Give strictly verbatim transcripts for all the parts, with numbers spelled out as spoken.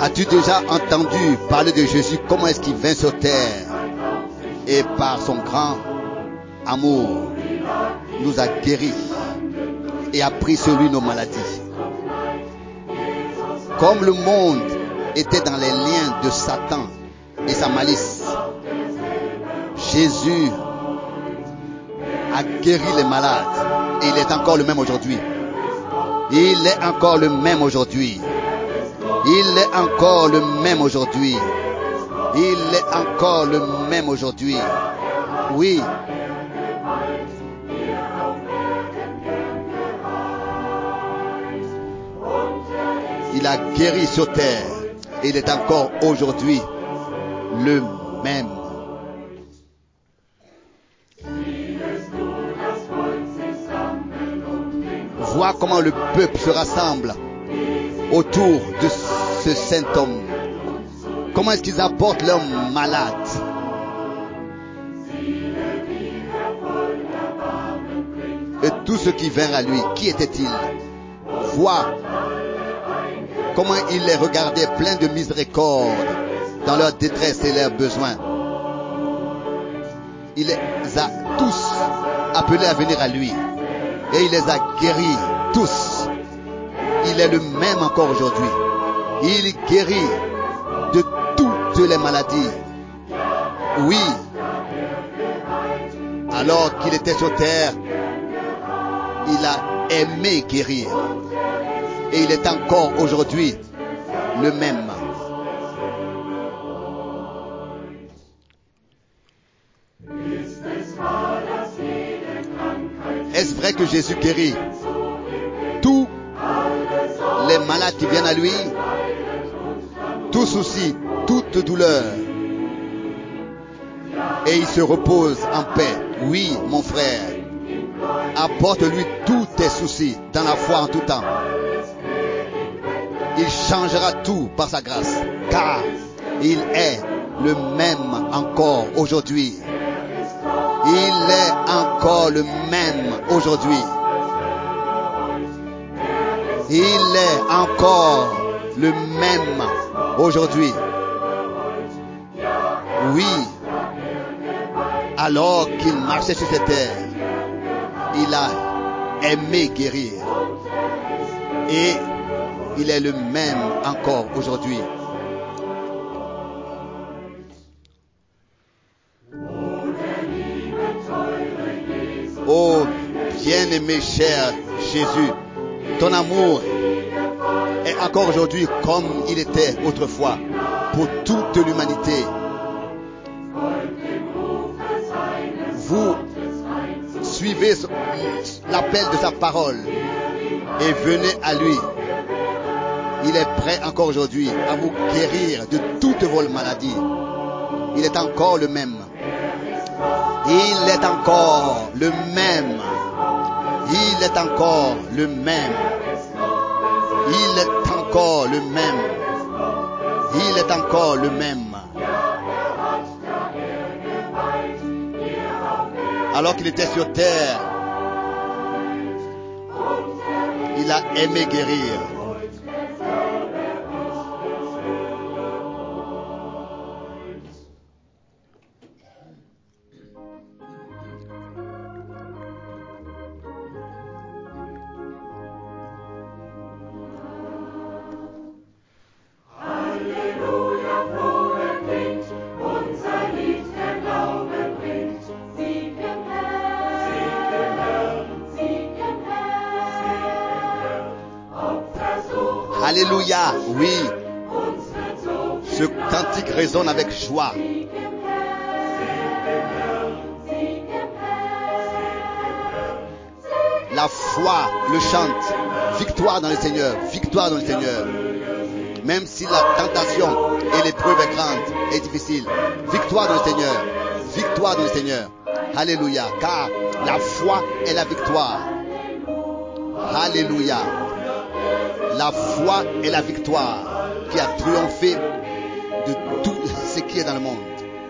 As-tu déjà entendu parler de Jésus? Comment est-ce qu'il vint sur terre? Et par son grand amour, nous a guéris et a pris sur lui nos maladies. Comme le monde était dans les liens de Satan et sa malice, Jésus a guéri les malades et il est encore le même aujourd'hui. Il est encore le même aujourd'hui. Il est encore le même aujourd'hui. Il est encore le même aujourd'hui. Oui. Il a guéri sur terre et il est encore aujourd'hui le même. Vois comment le peuple se rassemble autour de ce saint homme. Comment est-ce qu'ils apportent leurs malades? Et tous ceux qui vinrent à lui, qui étaient-ils? Vois comment il les regardait pleins de miséricorde dans leur détresse et leurs besoins. Il les a tous appelés à venir à lui. Et il les a guéris tous. Il est le même encore aujourd'hui. Il guérit de toutes les maladies. Oui. Alors qu'il était sur terre, il a aimé guérir. Et il est encore aujourd'hui le même. Est-ce vrai que Jésus guérit tous les malades qui viennent à lui, tout souci, toute douleur, et il se repose en paix? Oui, mon frère, apporte-lui tous tes soucis dans la foi en tout temps. Il changera tout par sa grâce, car il est le même encore aujourd'hui. Il est encore le même aujourd'hui. Il est encore le même aujourd'hui. Oui. Alors qu'il marchait sur cette terre, il a aimé guérir. Et il est le même encore aujourd'hui. Oh, bien-aimé cher Jésus, ton amour est encore aujourd'hui comme il était autrefois pour toute l'humanité. Vous suivez l'appel de sa parole et venez à lui. Il est prêt encore aujourd'hui à vous guérir de toutes vos maladies. Il est encore le même. Il est encore le même. Il est encore le même. Il est encore le même. Il est encore le même. Alors qu'il était sur terre, il a aimé guérir. Alléluia, oui. Ce cantique résonne avec joie. La foi le chante. Victoire dans le Seigneur, victoire dans le Seigneur. Même si la tentation et l'épreuve est grande et difficile, victoire dans le Seigneur, victoire dans le Seigneur. Alléluia, car la foi est la victoire. Alléluia. La foi est la victoire qui a triomphé de tout ce qui est dans le monde.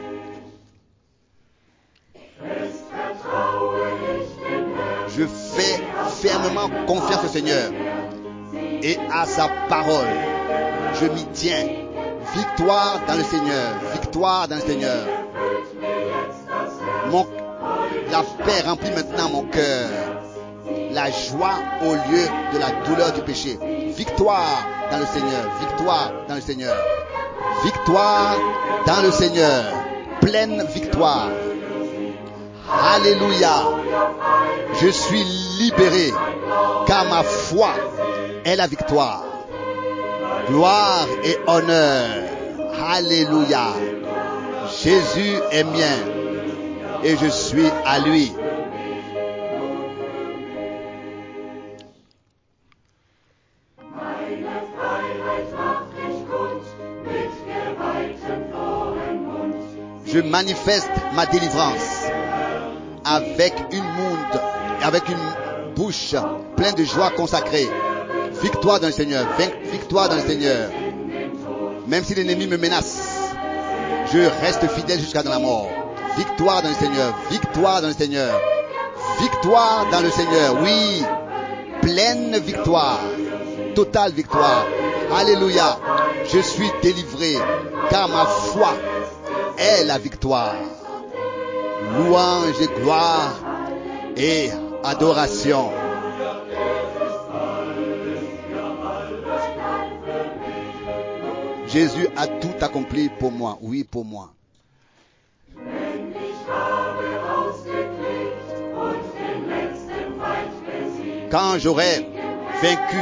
Je fais fermement confiance au Seigneur et à sa parole. Je m'y tiens Victoire dans le Seigneur. Victoire dans le Seigneur. Mon, la paix remplit maintenant mon cœur. La joie au lieu de la douleur du péché. Victoire dans le Seigneur. Victoire dans le Seigneur. Victoire dans le Seigneur. Pleine victoire. Alléluia. Je suis libéré car ma foi est la victoire. Gloire et honneur. Alléluia. Jésus est mien et je suis à lui. Je manifeste ma délivrance avec une monde, avec une bouche pleine de joie consacrée. Victoire dans le Seigneur, victoire dans le Seigneur. Même si l'ennemi me menace, je reste fidèle jusqu'à dans la mort. Victoire dans le Seigneur, victoire dans le Seigneur, victoire dans le Seigneur. Oui, pleine victoire, totale victoire. Alléluia. Je suis délivré car ma foi est la victoire. Louange et gloire et adoration. Jésus a tout accompli pour moi. Oui, pour moi. Quand j'aurai vaincu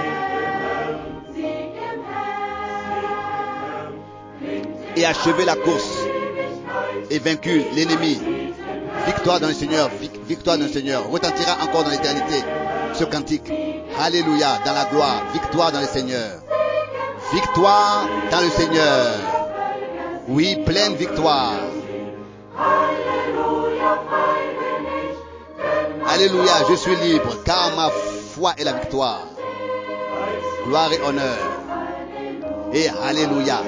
et achevé la course et vaincu l'ennemi, victoire dans le Seigneur, victoire dans le Seigneur, retentira encore dans l'éternité ce cantique. Alléluia, dans la gloire, victoire dans le Seigneur. Victoire dans le Seigneur. Oui, pleine victoire. Alléluia, je suis libre car ma foi est la victoire. Gloire et honneur. Et alléluia.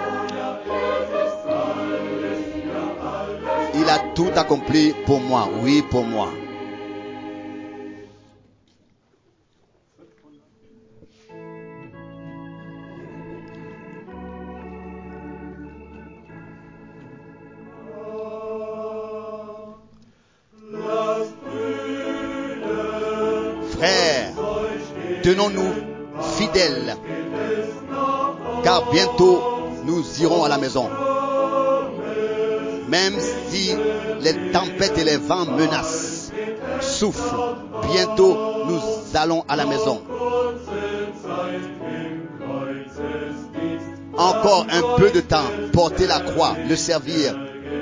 Il a tout accompli pour moi. Oui, pour moi. Frères, tenons-nous fidèles, car bientôt nous irons à la maison. Même si les tempêtes et les vents menacent, soufflent, bientôt nous allons à la maison. Encore un peu de temps, porter la croix, le servir.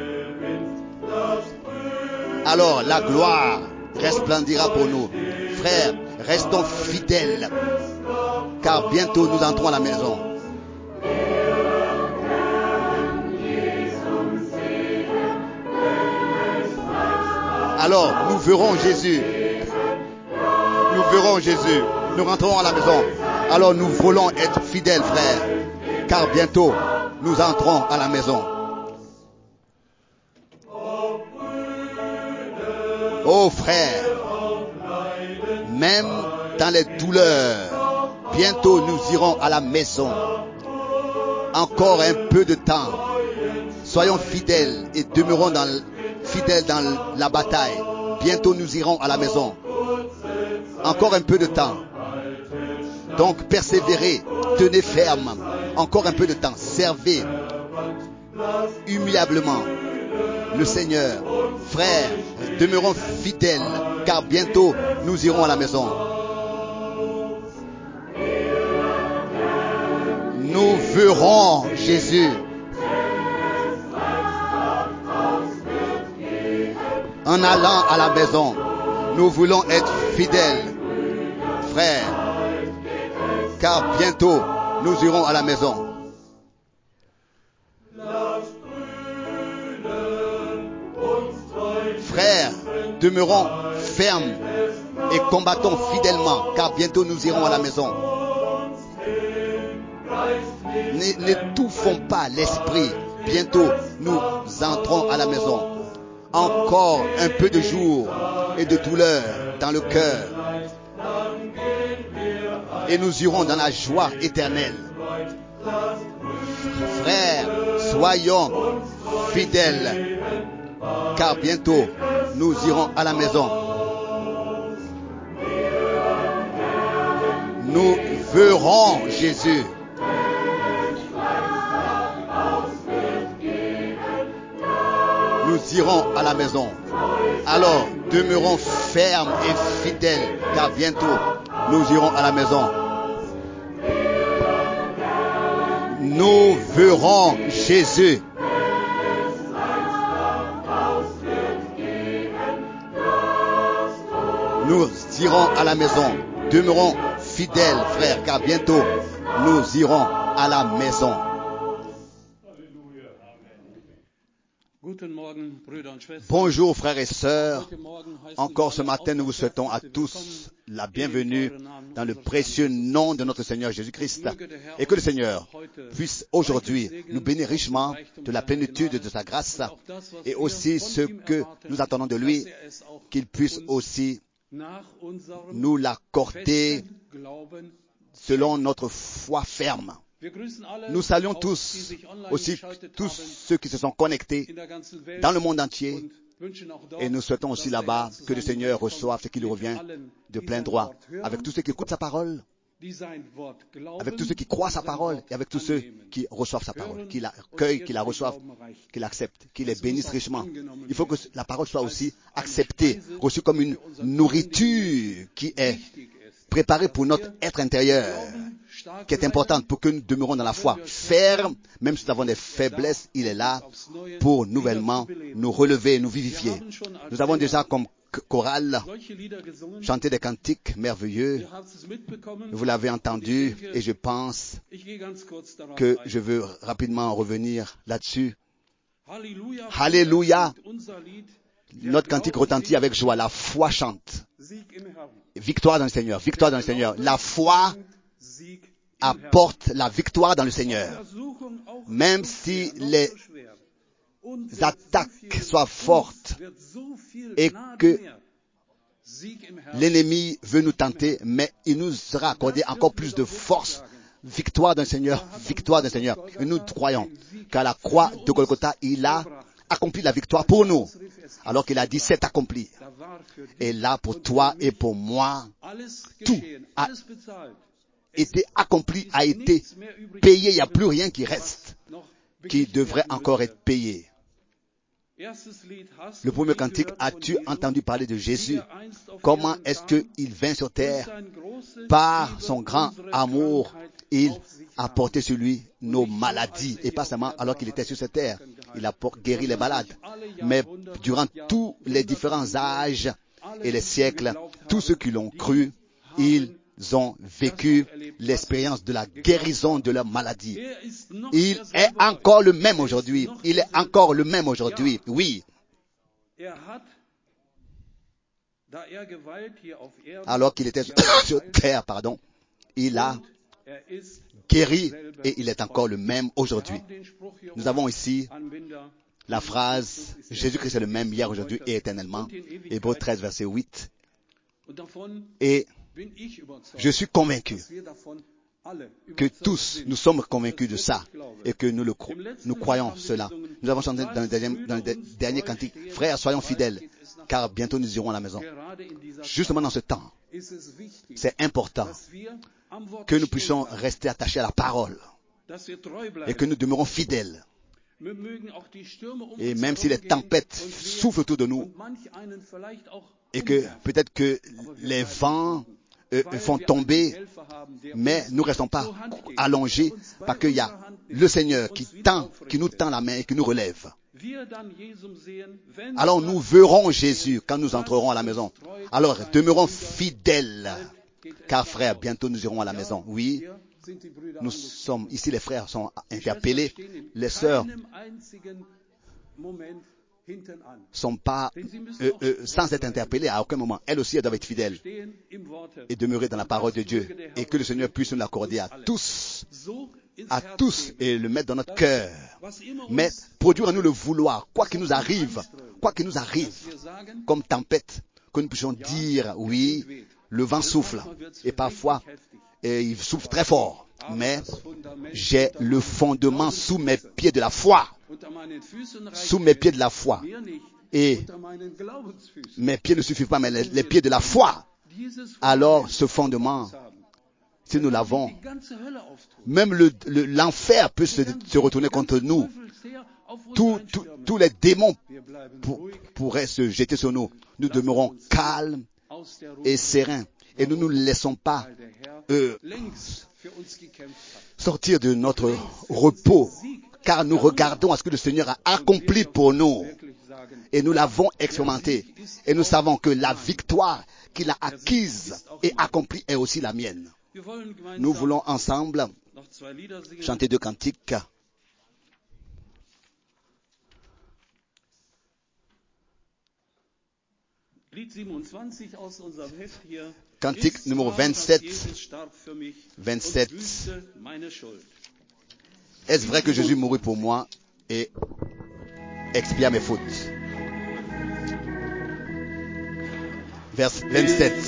Alors la gloire resplendira pour nous. Frères, restons fidèles, car bientôt nous entrons à la maison. Alors nous verrons Jésus. Nous verrons Jésus. Nous rentrerons à la maison. Alors nous voulons être fidèles, frères, car bientôt nous entrons à la maison. Oh frères, même dans les douleurs, bientôt nous irons à la maison. Encore un peu de temps. Soyons fidèles et demeurons dans, fidèles dans la bataille. Bientôt nous irons à la maison. Encore un peu de temps. Donc persévérez, tenez ferme. Encore un peu de temps. Servez humiliablement le Seigneur. Frères, demeurons fidèles, car bientôt nous irons à la maison. Nous verrons Jésus. En allant à la maison, nous voulons être fidèles, frères, car bientôt nous irons à la maison. Frères, demeurons fermes et combattons fidèlement, car bientôt nous irons à la maison. N'étouffons pas l'esprit, bientôt nous entrons à la maison. Encore un peu de jour et de douleur dans le cœur, et nous irons dans la joie éternelle. Soyons fidèles, car bientôt nous irons à la maison. Nous verrons Jésus. Nous irons à la maison. Alors, demeurons fermes et fidèles, car bientôt nous irons à la maison. Nous verrons Jésus. Nous irons à la maison. Demeurons fidèles, frères, car bientôt nous irons à la maison. Bonjour frères et sœurs, encore ce matin nous vous souhaitons à tous la bienvenue dans le précieux nom de notre Seigneur Jésus-Christ et que le Seigneur puisse aujourd'hui nous bénir richement de la plénitude de sa grâce et aussi ce que nous attendons de lui, qu'il puisse aussi nous l'accorder selon notre foi ferme. Nous saluons tous, aussi tous ceux qui se sont connectés dans le monde entier et nous souhaitons aussi là-bas que le Seigneur reçoive ce qui lui revient de plein droit avec tous ceux qui écoutent sa parole, avec tous ceux qui croient sa parole et avec tous ceux qui reçoivent sa parole, qui l'accueillent, qui la reçoivent, qui l'acceptent, qui les bénissent richement. Il faut que la parole soit aussi acceptée, reçue comme une nourriture qui est préparée pour notre être intérieur, qui est importante pour que nous demeurons dans la foi ferme, même si nous avons des faiblesses, il est là pour nouvellement nous relever, nous vivifier. Nous avons déjà comme chorale chanté des cantiques merveilleux. Vous l'avez entendu et je pense que je veux rapidement revenir là-dessus. Alléluia. Notre cantique retentit avec joie. La foi chante. Victoire dans le Seigneur. Victoire dans le Seigneur. La foi apporte la victoire dans le Seigneur. Même si les attaques soient fortes et que l'ennemi veut nous tenter, mais il nous sera accordé encore plus de force. Victoire d'un Seigneur, victoire d'un Seigneur. Et nous croyons qu'à la croix de Golgotha, il a accompli la victoire pour nous. Alors qu'il a dit, c'est accompli. Et là, pour toi et pour moi, tout a été accompli, a été payé. Il n'y a plus rien qui reste, qui devrait encore être payé. Le premier cantique, as-tu entendu parler de Jésus? Comment est-ce qu'il vint sur terre? Par son grand amour, il a porté sur lui nos maladies. Et pas seulement alors qu'il était sur cette terre. Il a guéri les malades. Mais durant tous les différents âges et les siècles, tous ceux qui l'ont cru, ils ont vécu l'expérience de la guérison de leur maladie. Il est encore le même aujourd'hui. Il est encore le même aujourd'hui. Oui. Alors qu'il était sur terre, pardon, il a guéri et il est encore le même aujourd'hui. Nous avons ici la phrase « Jésus-Christ est le même hier, aujourd'hui et éternellement ». Hébreux treize, verset huit. Et je suis convaincu que tous, nous sommes convaincus de ça et que nous, le cro- nous croyons cela. Nous avons chanté dans le, deuxième, dans le dernier cantique, « Frères, soyons fidèles, car bientôt nous irons à la maison ». Justement dans ce temps, c'est important que nous puissions rester attachés à la parole et que nous demeurons fidèles. Et même si les tempêtes soufflent autour de nous et que peut-être que les vents euh, font tomber, mais nous ne restons pas allongés parce qu'il y a le Seigneur qui tend, qui nous tend la main et qui nous relève. Alors nous verrons Jésus quand nous entrerons à la maison. Alors demeurons fidèles, car frères, bientôt nous irons à la maison. Oui, nous sommes ici, les frères sont interpellés, les sœurs sont pas euh, euh, sans être interpellées à aucun moment. Elles aussi, elles doivent être fidèles et demeurer dans la parole de Dieu et que le Seigneur puisse nous l'accorder à tous, à tous et le mettre dans notre cœur. Mais produire en nous le vouloir, quoi qu'il nous arrive, quoi qu'il nous arrive, comme tempête, que nous puissions dire, oui, le vent souffle et parfois et il souffle très fort. mais j'ai le fondement sous mes pieds de la foi. Sous mes pieds de la foi. Et mes pieds ne suffisent pas, mais les, les pieds de la foi. Alors, ce fondement, si nous l'avons, même le, le, l'enfer peut se, se retourner contre nous. Tous tout, tout les démons pour, pourraient se jeter sur nous. Nous demeurons calmes et sereins. Et nous ne nous laissons pas euh, sortir de notre repos. Car nous regardons à ce que le Seigneur a accompli pour nous. Et nous l'avons expérimenté. Et nous savons que la victoire qu'il a acquise et accomplie est aussi la mienne. Nous voulons ensemble chanter deux cantiques. Cantique numéro vingt-sept. vingt-sept. Est-ce vrai que Jésus mourut pour moi et expia mes fautes? Vers vingt-sept.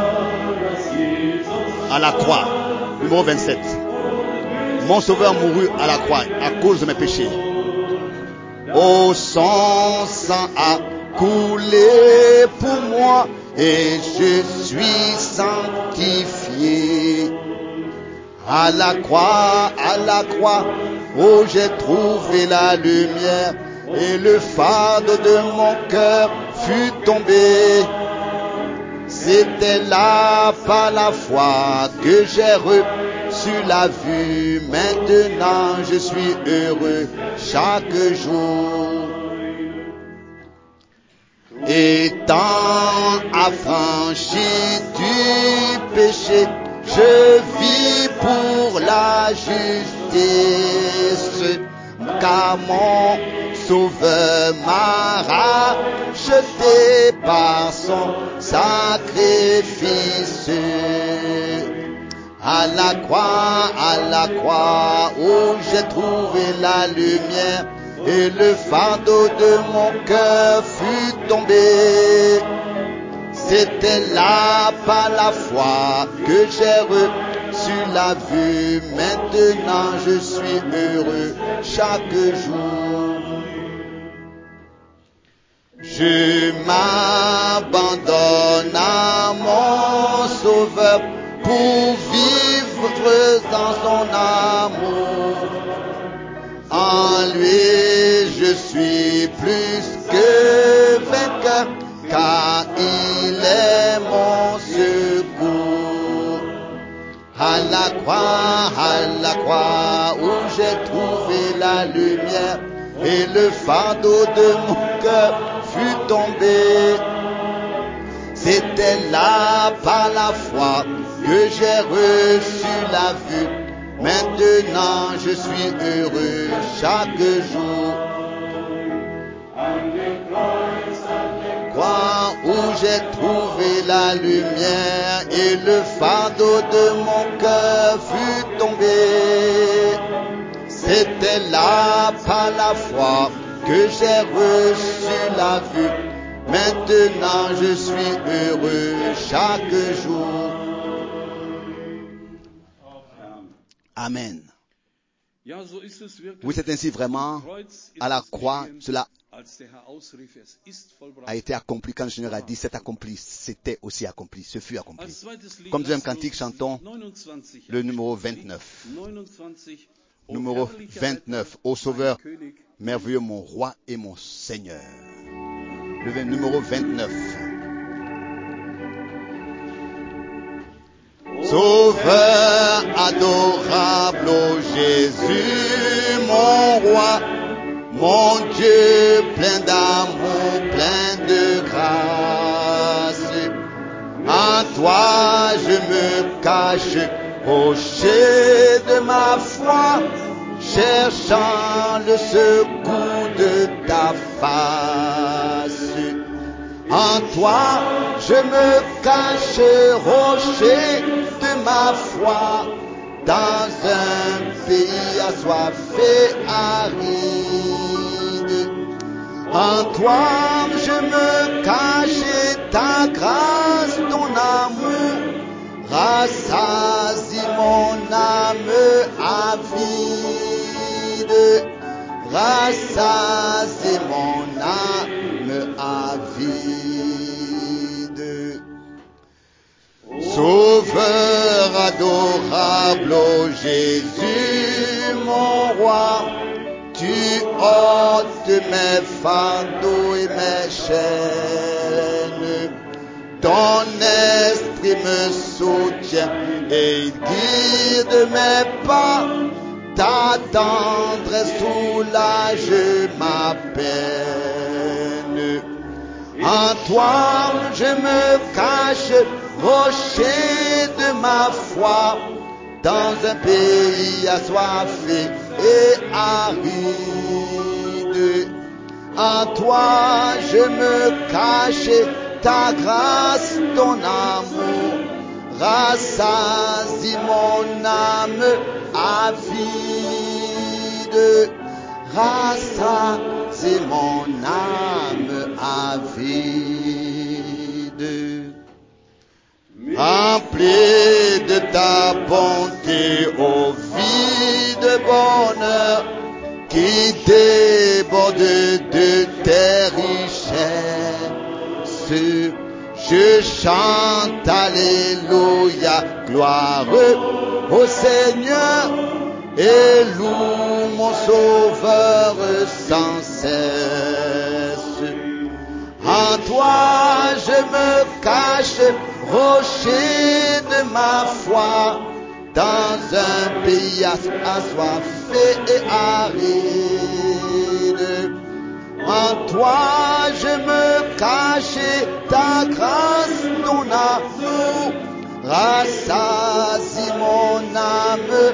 À la croix. Numéro vingt-sept. Mon Sauveur mourut à la croix à cause de mes péchés. Oh, son sang a coulé pour moi et je suis sanctifié. À la croix, à la croix, où j'ai trouvé la lumière et le fardeau de mon cœur fut tombé. C'était là par la foi que j'ai reçu la vue. Maintenant je suis heureux chaque jour. Étant affranchi du péché, je vis pour la justice, car mon Sauveur m'a racheté par son sacrifice. À la croix, à la croix, où j'ai trouvé la lumière, et le fardeau de mon cœur fut tombé. C'était là par la foi que j'ai reçu la vue. Maintenant je suis heureux chaque jour. Je m'abandonne à mon Sauveur pour vivre dans son amour. En lui je suis plus que vainqueur, car il est mon secours. À la croix, à la croix, où j'ai trouvé la lumière, et le fardeau de mon cœur fut tombé. C'était là par la foi que j'ai reçu la vue. Maintenant je suis heureux chaque jour. Croix où j'ai trouvé la lumière et le fardeau de mon cœur fut tombé. C'était là par la foi que j'ai reçu la vue. Maintenant je suis heureux chaque jour. Amen. Oui, c'est ainsi vraiment. À la croix, cela a été accompli. Quand le Seigneur a dit c'est accompli, c'était aussi accompli, ce fut accompli. Comme deuxième cantique, chantons le numéro vingt-neuf. Numéro vingt-neuf. Ô Sauveur, merveilleux mon roi et mon Seigneur. Le numéro vingt-neuf. Sauveur adorable, ô Jésus, mon roi, mon Dieu plein d'amour, plein de grâce. En toi je me cache, rocher de ma foi, cherchant le secours de ta face. En toi je me cache, rocher de ma foi, dans un pays assoiffé, aride. En toi je me cache, ta grâce, ton amour, rassasie mon âme rassasie mon âme avide. Sauveur adorable, ô Jésus, mon roi, tu ôtes mes fardeaux et mes chaînes. Ton esprit me soutient et il guide mes pas. Ta tendresse soulage ma peine. En toi je me cache, rocher de ma foi, dans un pays assoiffé et aride. En toi je me cache, ta grâce, ton amour, rassasie mon âme avide. Rassasie mon âme avide. Remplis de ta bonté, ô vie de bonheur, qui déborde de tes richesses. Je chante alléluia, gloire au Seigneur, et loue mon Sauveur sans cesse. En toi je me cache, rocher de ma foi, dans un pays assoiffé et aride. En toi je me cache, ta grâce, ton amour, rassasie mon âme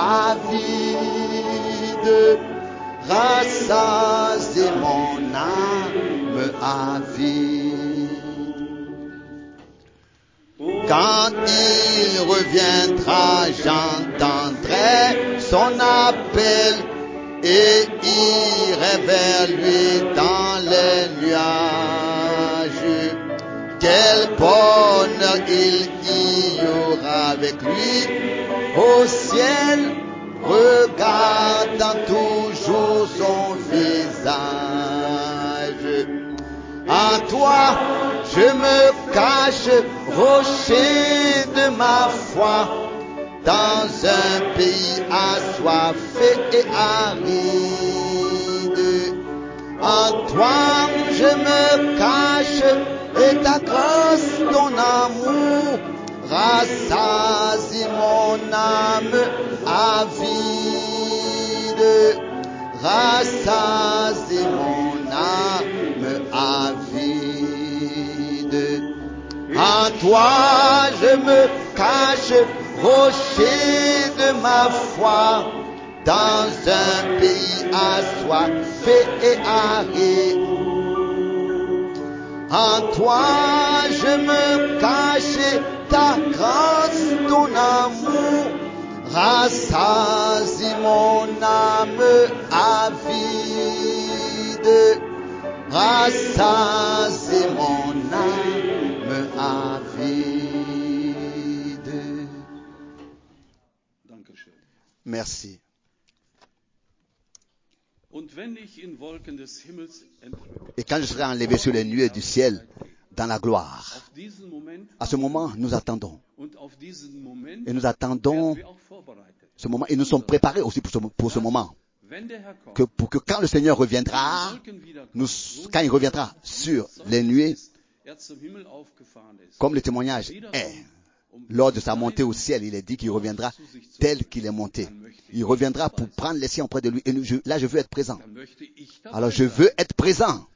avide. Rassasie mon âme avide. Quand il reviendra, j'entendrai son appel et irai vers lui dans les nuages. Quel bonheur il y aura avec lui au ciel, regardant toujours son visage. En toi je me cache, rocher de ma foi, dans un pays assoiffé et aride. En toi je me cache, et ta grâce, ton amour, rassasie mon âme avide. Rassasie mon âme avide. En toi je me cache, rocher de ma foi, dans un pays assoiffé et aride. En toi je me cache, ta grâce, ton amour, rassasie mon âme avide. Rassasie mon âme avide. Merci. Et quand je serai enlevé sur les nuées du ciel dans la gloire, à ce moment, nous attendons. Et nous attendons ce moment. Et nous sommes préparés aussi pour ce, pour ce moment. Que, pour que quand le Seigneur reviendra, nous, quand il reviendra sur les nuées, comme le témoignage est, lors de sa montée au ciel, il est dit qu'il reviendra tel qu'il est monté. Il reviendra pour prendre les siens auprès de lui. Et nous, je, là, je veux être présent. Alors, je veux être présent.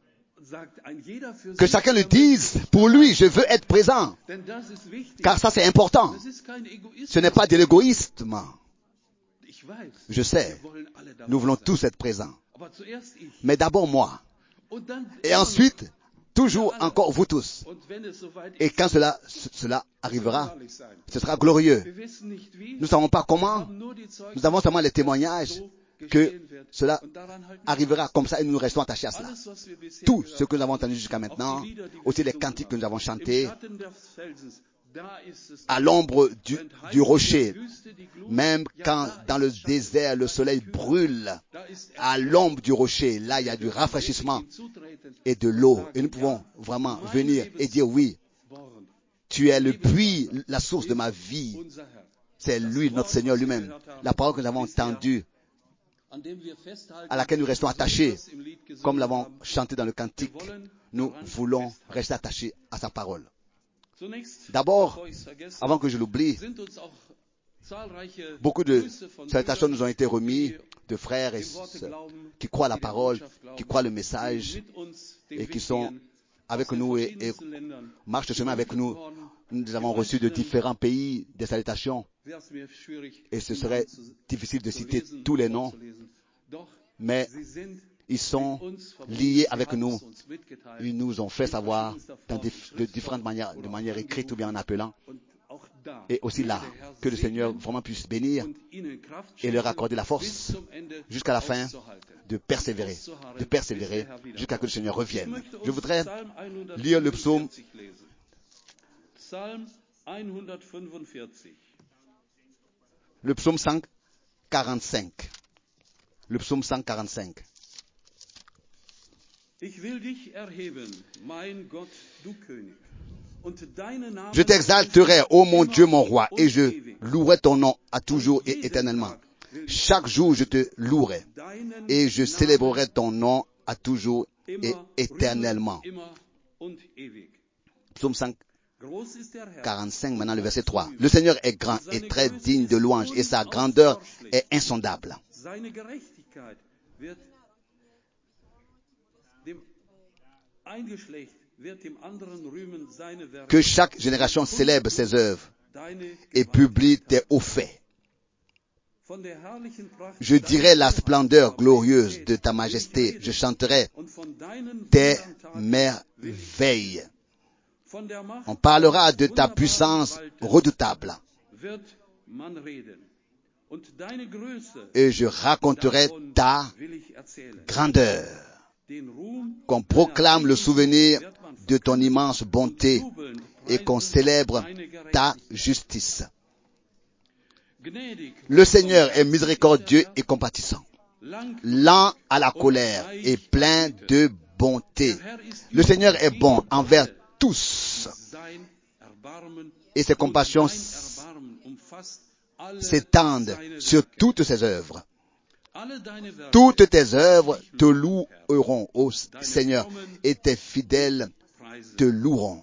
Que chacun le dise pour lui, je veux être présent. Car ça, c'est important. Ce n'est pas de l'égoïsme. Je sais, nous voulons tous être présents. Mais d'abord moi. Et ensuite, toujours encore vous tous. Et quand cela, cela arrivera, ce sera glorieux. Nous ne savons pas comment. Nous avons seulement les témoignages que cela arrivera comme ça et nous restons attachés à cela. Tout ce que nous avons entendu jusqu'à maintenant, aussi les cantiques que nous avons chantés, à l'ombre du, du rocher. Même quand dans le désert, le soleil brûle, à l'ombre du rocher, là, il y a du rafraîchissement et de l'eau. Et nous pouvons vraiment venir et dire, oui, tu es le puits, la source de ma vie. C'est lui, notre Seigneur lui-même. La parole que nous avons entendue, à laquelle nous restons attachés, comme l'avons chanté dans le cantique, nous voulons rester attachés à sa parole. D'abord, avant que je l'oublie, beaucoup de salutations nous ont été remises de frères et sœurs qui croient la parole, qui croient le message et qui sont avec nous et, et marchent le chemin avec nous. Nous avons reçu de différents pays des salutations et ce serait difficile de citer tous les noms, mais ils sont liés avec nous. Ils nous ont fait savoir dans de différentes manières, de manière écrite ou bien en appelant. Et aussi là, que le Seigneur vraiment puisse bénir et leur accorder la force jusqu'à la fin de persévérer, de persévérer jusqu'à ce que le Seigneur revienne. Je voudrais lire le psaume le psaume cent quarante-cinq. Le psaume cent quarante-cinq. Je t'exalterai, ô mon Dieu, mon roi, et je louerai ton nom à toujours et éternellement. Chaque jour, je te louerai, et je célébrerai ton nom à toujours et éternellement. Psaume cent quarante-cinq, maintenant le verset trois. Le Seigneur est grand et très digne de louange, et sa grandeur est insondable. Que chaque génération célèbre ses œuvres et publie tes hauts faits. Je dirai la splendeur glorieuse de ta majesté. Je chanterai tes merveilles. On parlera de ta puissance redoutable. Et je raconterai ta grandeur. Qu'on proclame le souvenir de ton immense bonté et qu'on célèbre ta justice. Le Seigneur est miséricordieux et compatissant, lent à la colère et plein de bonté. Le Seigneur est bon envers tous et ses compassions s'étendent sur toutes ses œuvres. Toutes tes œuvres te loueront, ô Seigneur, et tes fidèles te loueront.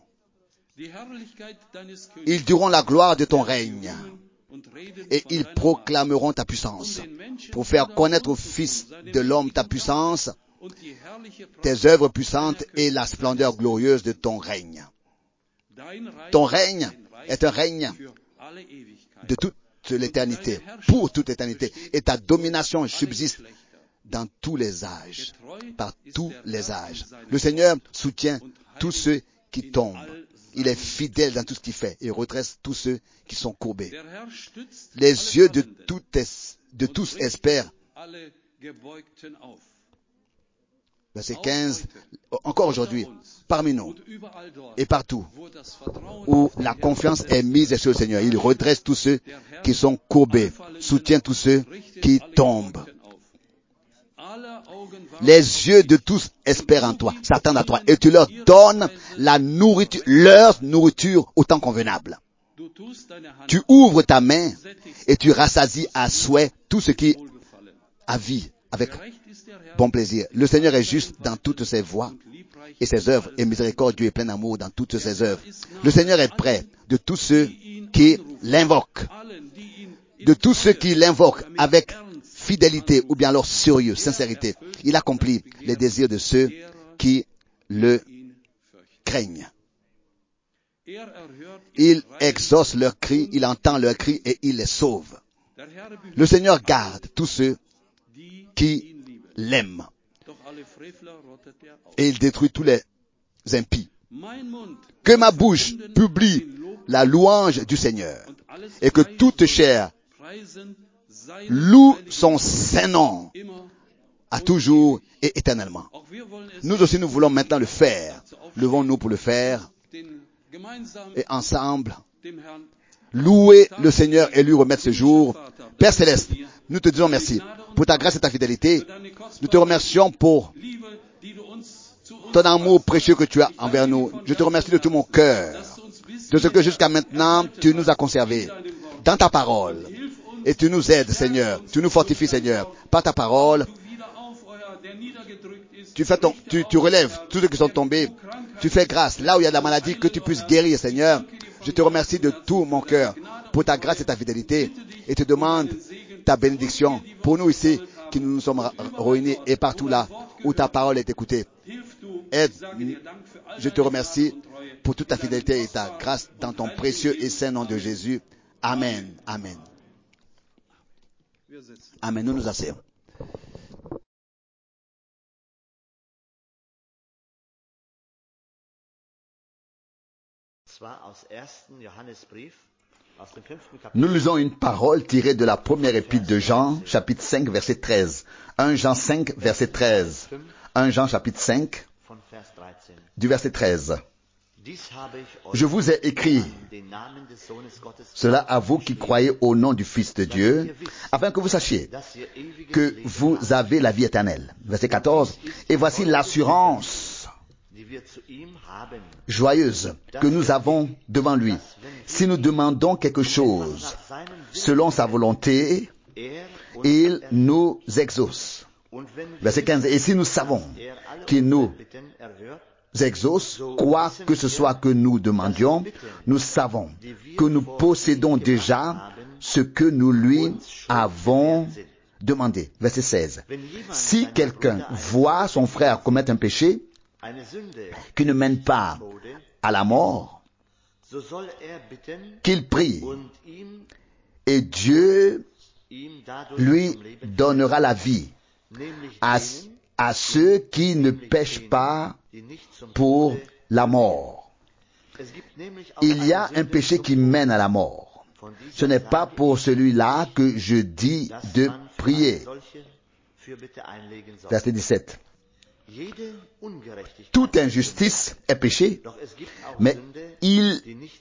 Ils diront la gloire de ton règne, et ils proclameront ta puissance, pour faire connaître aux fils de l'homme ta puissance, tes œuvres puissantes et la splendeur glorieuse de ton règne. Ton règne est un règne de toute l'éternité, pour toute l'éternité, et ta domination subsiste dans tous les âges, par tous les âges. Le Seigneur soutient tous ceux qui tombent. Il est fidèle dans tout ce qu'il fait et redresse tous ceux qui sont courbés. Les yeux de, tout es, de tous espèrent. Verset quinze. Encore aujourd'hui, parmi nous et partout où la confiance est mise sur le Seigneur, il redresse tous ceux qui sont courbés, soutient tous ceux qui tombent. Les yeux de tous espèrent en toi, s'attendent à toi, et tu leur donnes la nourriture, leur nourriture au temps convenable. Tu ouvres ta main et tu rassasies à souhait tout ce qui a vie avec bon plaisir. Le Seigneur est juste dans toutes ses voies et ses œuvres, et miséricordieux et plein d'amour dans toutes ses œuvres. Le Seigneur est près de tous ceux qui l'invoquent, de tous ceux qui l'invoquent avec fidélité ou bien alors sérieux, sincérité. Il accomplit les désirs de ceux qui le craignent. Il exauce leurs cris, il entend leurs cris et il les sauve. Le Seigneur garde tous ceux qui l'aiment et il détruit tous les impies. Que ma bouche publie la louange du Seigneur et que toute chair loue son saint nom à toujours et éternellement. Nous aussi, nous voulons maintenant le faire. Levons-nous pour le faire et ensemble, louer le Seigneur et lui remettre ce jour. Père Céleste, nous te disons merci pour ta grâce et ta fidélité. Nous te remercions pour ton amour précieux que tu as envers nous. Je te remercie de tout mon cœur, de ce que jusqu'à maintenant tu nous as conservés dans ta parole. Et tu nous aides, Seigneur. Tu nous fortifies, Seigneur, par ta parole. Tu, fais ton, tu, tu relèves tous ceux qui sont tombés. Tu fais grâce là où il y a de la maladie, que tu puisses guérir, Seigneur. Je te remercie de tout mon cœur pour ta grâce et ta fidélité. Et te demande ta bénédiction pour nous ici qui nous, nous sommes réunis et partout là où ta parole est écoutée. Aide. Je te remercie pour toute ta fidélité et ta grâce dans ton précieux et saint nom de Jésus. Amen. Amen. Amen. Nous nous asseyons. Nous lisons une parole tirée de la première épître de Jean, chapitre cinq, verset treize. premier Jean cinq, verset treize. premier Jean, chapitre cinq, du verset treize. Je vous ai écrit cela à vous qui croyez au nom du Fils de Dieu, afin que vous sachiez que vous avez la vie éternelle. Verset quatorze. Et voici l'assurance joyeuse que nous avons devant lui. Si nous demandons quelque chose selon sa volonté, il nous exauce. Verset quinze. Et si nous savons qu'il nous exauce, quoi que ce soit que nous demandions, nous savons que nous possédons déjà ce que nous lui avons demandé. Verset seize. Si quelqu'un voit son frère commettre un péché qui ne mène pas à la mort, qu'il prie et Dieu lui donnera la vie à, à ceux qui ne pêchent pas pour la mort. Il y a un péché qui mène à la mort. Ce n'est pas pour celui-là que je dis de prier. Verset dix-sept. Toute injustice est péché, mais il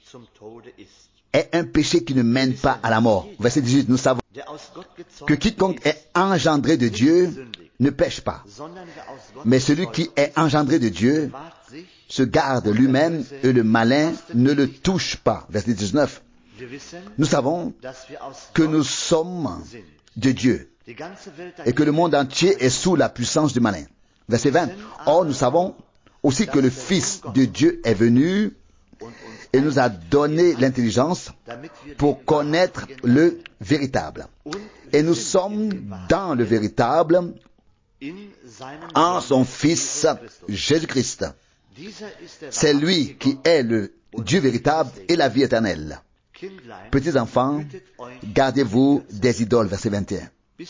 est un péché qui ne mène pas à la mort. Verset dix-huit, nous savons que quiconque est engendré de Dieu ne pêche pas. Mais celui qui est engendré de Dieu se garde lui-même et le malin ne le touche pas. Verset dix-neuf. Nous savons que nous sommes de Dieu et que le monde entier est sous la puissance du malin. Verset vingt. Or, nous savons aussi que le Fils de Dieu est venu et nous a donné l'intelligence pour connaître le véritable. Et nous sommes dans le véritable en son Fils Jésus-Christ. C'est lui qui est le Dieu véritable et la vie éternelle. Petits enfants, gardez-vous des idoles. Verset vingt et un.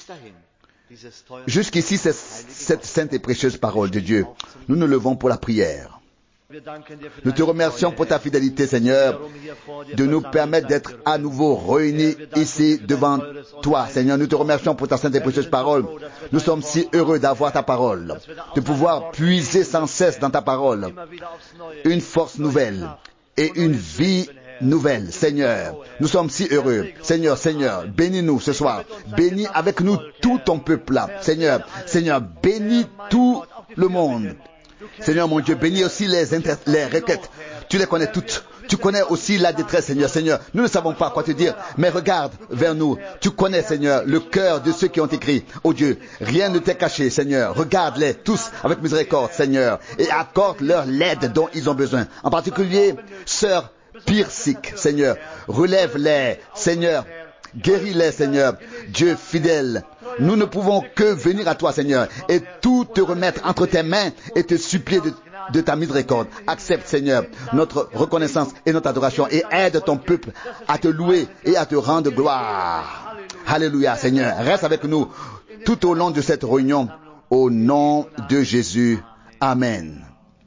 Jusqu'ici, c'est cette sainte et précieuse parole de Dieu. Nous nous levons pour la prière. Nous te remercions pour ta fidélité, Seigneur, de nous permettre d'être à nouveau réunis ici devant toi, Seigneur. Nous te remercions pour ta sainte et précieuse parole. Nous sommes si heureux d'avoir ta parole, de pouvoir puiser sans cesse dans ta parole une force nouvelle et une vie nouvelle, Seigneur. Nous sommes si heureux. Seigneur, Seigneur, bénis-nous ce soir. Bénis avec nous tout ton peuple là. Seigneur, Seigneur, bénis tout le monde. Seigneur mon Dieu, bénis aussi les, inter- les requêtes. Tu les connais toutes. Tu connais aussi la détresse, Seigneur. Seigneur, nous ne savons pas quoi te dire, mais regarde vers nous. Tu connais, Seigneur, le cœur de ceux qui ont écrit. Oh Dieu, rien ne t'est caché, Seigneur. Regarde-les tous avec miséricorde, Seigneur, et accorde-leur l'aide dont ils ont besoin. En particulier, sœur Pirsic, Seigneur, relève-les, Seigneur, guéris-les, Seigneur, Dieu fidèle. Nous ne pouvons que venir à toi, Seigneur, et tout te remettre entre tes mains et te supplier de, de ta miséricorde. Accepte, Seigneur, notre reconnaissance et notre adoration et aide ton peuple à te louer et à te rendre gloire. Alléluia, Seigneur. Reste avec nous tout au long de cette réunion. Au nom de Jésus. Amen.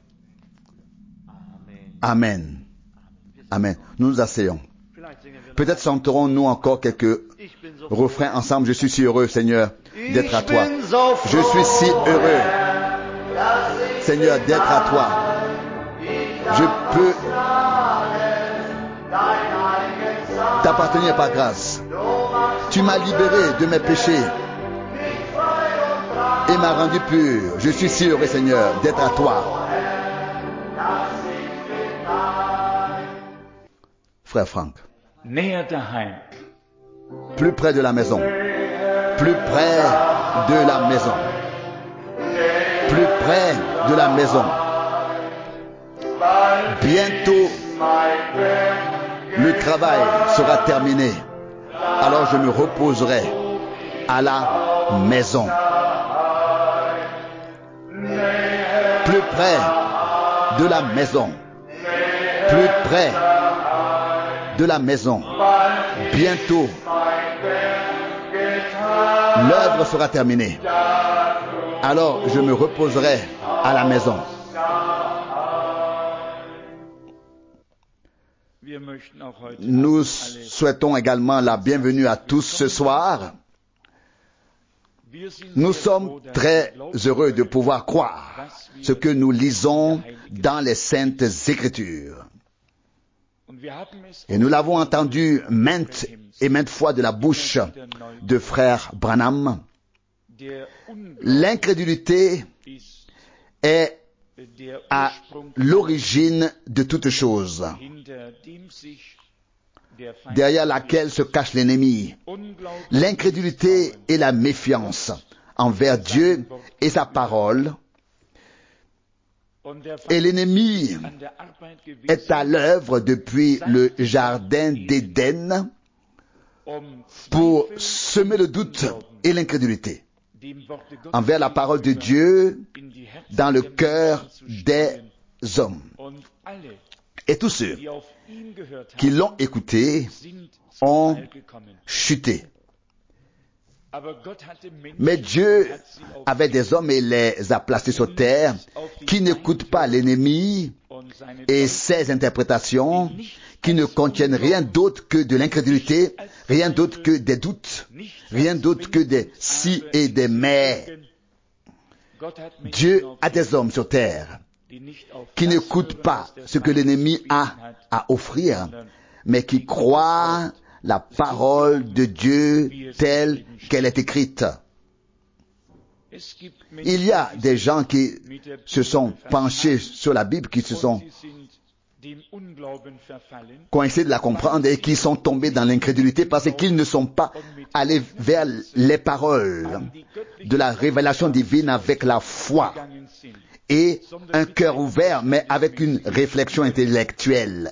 Amen. Amen. Nous nous asseyons. Peut-être chanterons-nous encore quelques refrains ensemble. Je suis si heureux, Seigneur, d'être à toi. Je suis si heureux, Seigneur, d'être à toi. Je peux t'appartenir par grâce. Tu m'as libéré de mes péchés et m'as rendu pur. Je suis si heureux, Seigneur, d'être à toi. Frère Franck, plus près de la maison, plus près de la maison, plus près de la maison. Bientôt, le travail sera terminé. Alors je me reposerai à la maison. Plus près de la maison. Plus près de la maison. Bientôt, l'œuvre sera terminée. Alors je me reposerai à la maison. Nous souhaitons également la bienvenue à tous ce soir. Nous sommes très heureux de pouvoir croire ce que nous lisons dans les Saintes Écritures. Et nous l'avons entendu maintes et maintes fois de la bouche de frère Branham. L'incrédulité est à l'origine de toute chose, derrière laquelle se cache l'ennemi. L'incrédulité et la méfiance envers Dieu et sa parole. Et l'ennemi est à l'œuvre depuis le jardin d'Éden pour semer le doute et l'incrédulité envers la parole de Dieu dans le cœur des hommes. Et tous ceux qui l'ont écouté ont chuté. Mais Dieu avait des hommes et les a placés sur terre qui n'écoutent pas l'ennemi et ses interprétations, qui ne contiennent rien d'autre que de l'incrédulité, rien d'autre que des doutes, rien d'autre que des si et des mais. Dieu a des hommes sur terre qui n'écoutent pas ce que l'ennemi a à offrir, mais qui croient la parole de Dieu telle qu'elle est écrite. Il y a des gens qui se sont penchés sur la Bible, qui se sont qui ont essayé de la comprendre et qui sont tombés dans l'incrédulité parce qu'ils ne sont pas allés vers les paroles de la révélation divine avec la foi et un cœur ouvert, mais avec une réflexion intellectuelle.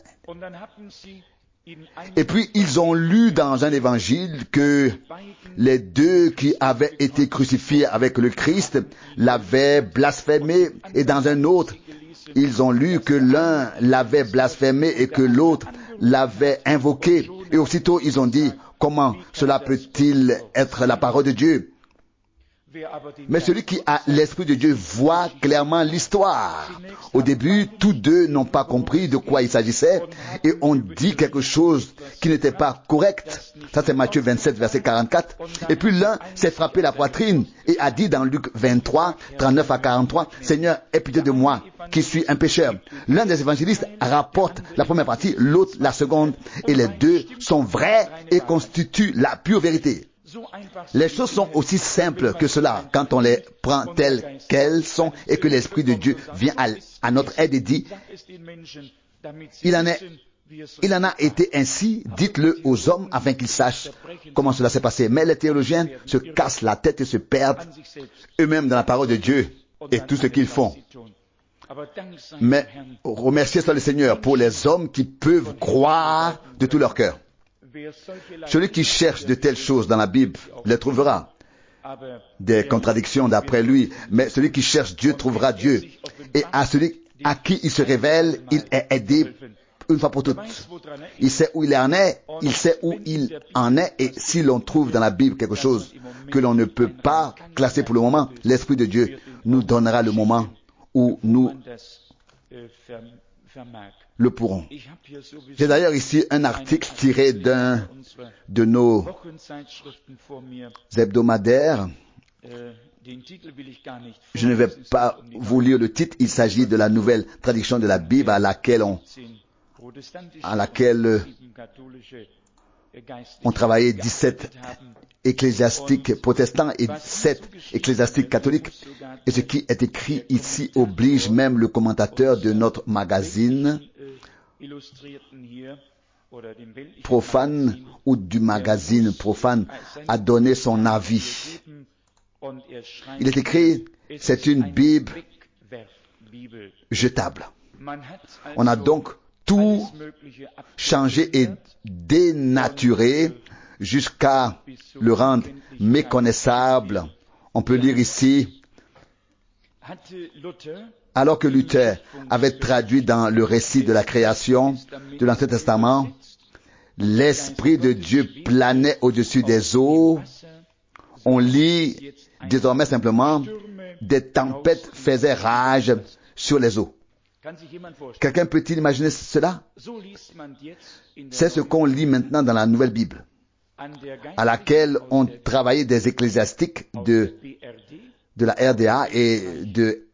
Et puis, ils ont lu dans un évangile que les deux qui avaient été crucifiés avec le Christ l'avaient blasphémé, et dans un autre, ils ont lu que l'un l'avait blasphémé et que l'autre l'avait invoqué. Et aussitôt, ils ont dit, comment cela peut-il être la parole de Dieu? Mais celui qui a l'Esprit de Dieu voit clairement l'histoire. Au début, tous deux n'ont pas compris de quoi il s'agissait et ont dit quelque chose qui n'était pas correct. Ça, c'est Matthieu vingt-sept, verset quarante-quatre. Et puis l'un s'est frappé la poitrine et a dit dans Luc vingt-trois, trente-neuf à quarante-trois, « Seigneur, aie pitié de moi, qui suis un pécheur. » L'un des évangélistes rapporte la première partie, l'autre la seconde, et les deux sont vrais et constituent la pure vérité. Les choses sont aussi simples que cela quand on les prend telles qu'elles sont et que l'Esprit de Dieu vient à, à notre aide et dit, il en, est, il en a été ainsi, dites-le aux hommes afin qu'ils sachent comment cela s'est passé. Mais les théologiens se cassent la tête et se perdent eux-mêmes dans la parole de Dieu et tout ce qu'ils font. Mais remerciez soit le Seigneur pour les hommes qui peuvent croire de tout leur cœur. Celui qui cherche de telles choses dans la Bible les trouvera. Des contradictions d'après lui, mais celui qui cherche Dieu trouvera Dieu. Et à celui à qui il se révèle, il est aidé une fois pour toutes. Il sait où il en est, il sait où il en est, et si l'on trouve dans la Bible quelque chose que l'on ne peut pas classer pour le moment, l'Esprit de Dieu nous donnera le moment où nous le pourrons. J'ai d'ailleurs ici un article tiré d'un de nos hebdomadaires. Je ne vais pas vous lire le titre. Il s'agit de la nouvelle traduction de la Bible à laquelle on, à laquelle ont travaillé dix-sept ecclésiastiques protestants et sept ecclésiastiques catholiques. Et ce qui est écrit ici oblige même le commentateur de notre magazine profane ou du magazine profane à donner son avis. Il est écrit, c'est une Bible jetable. On a donc tout changé et dénaturé jusqu'à le rendre méconnaissable. On peut lire ici, alors que Luther avait traduit dans le récit de la création de l'Ancien Testament, l'Esprit de Dieu planait au-dessus des eaux. On lit désormais simplement, des tempêtes faisaient rage sur les eaux. Quelqu'un peut-il imaginer cela? C'est ce qu'on lit maintenant dans la Nouvelle Bible, à laquelle ont travaillé des ecclésiastiques de, de la R D A et de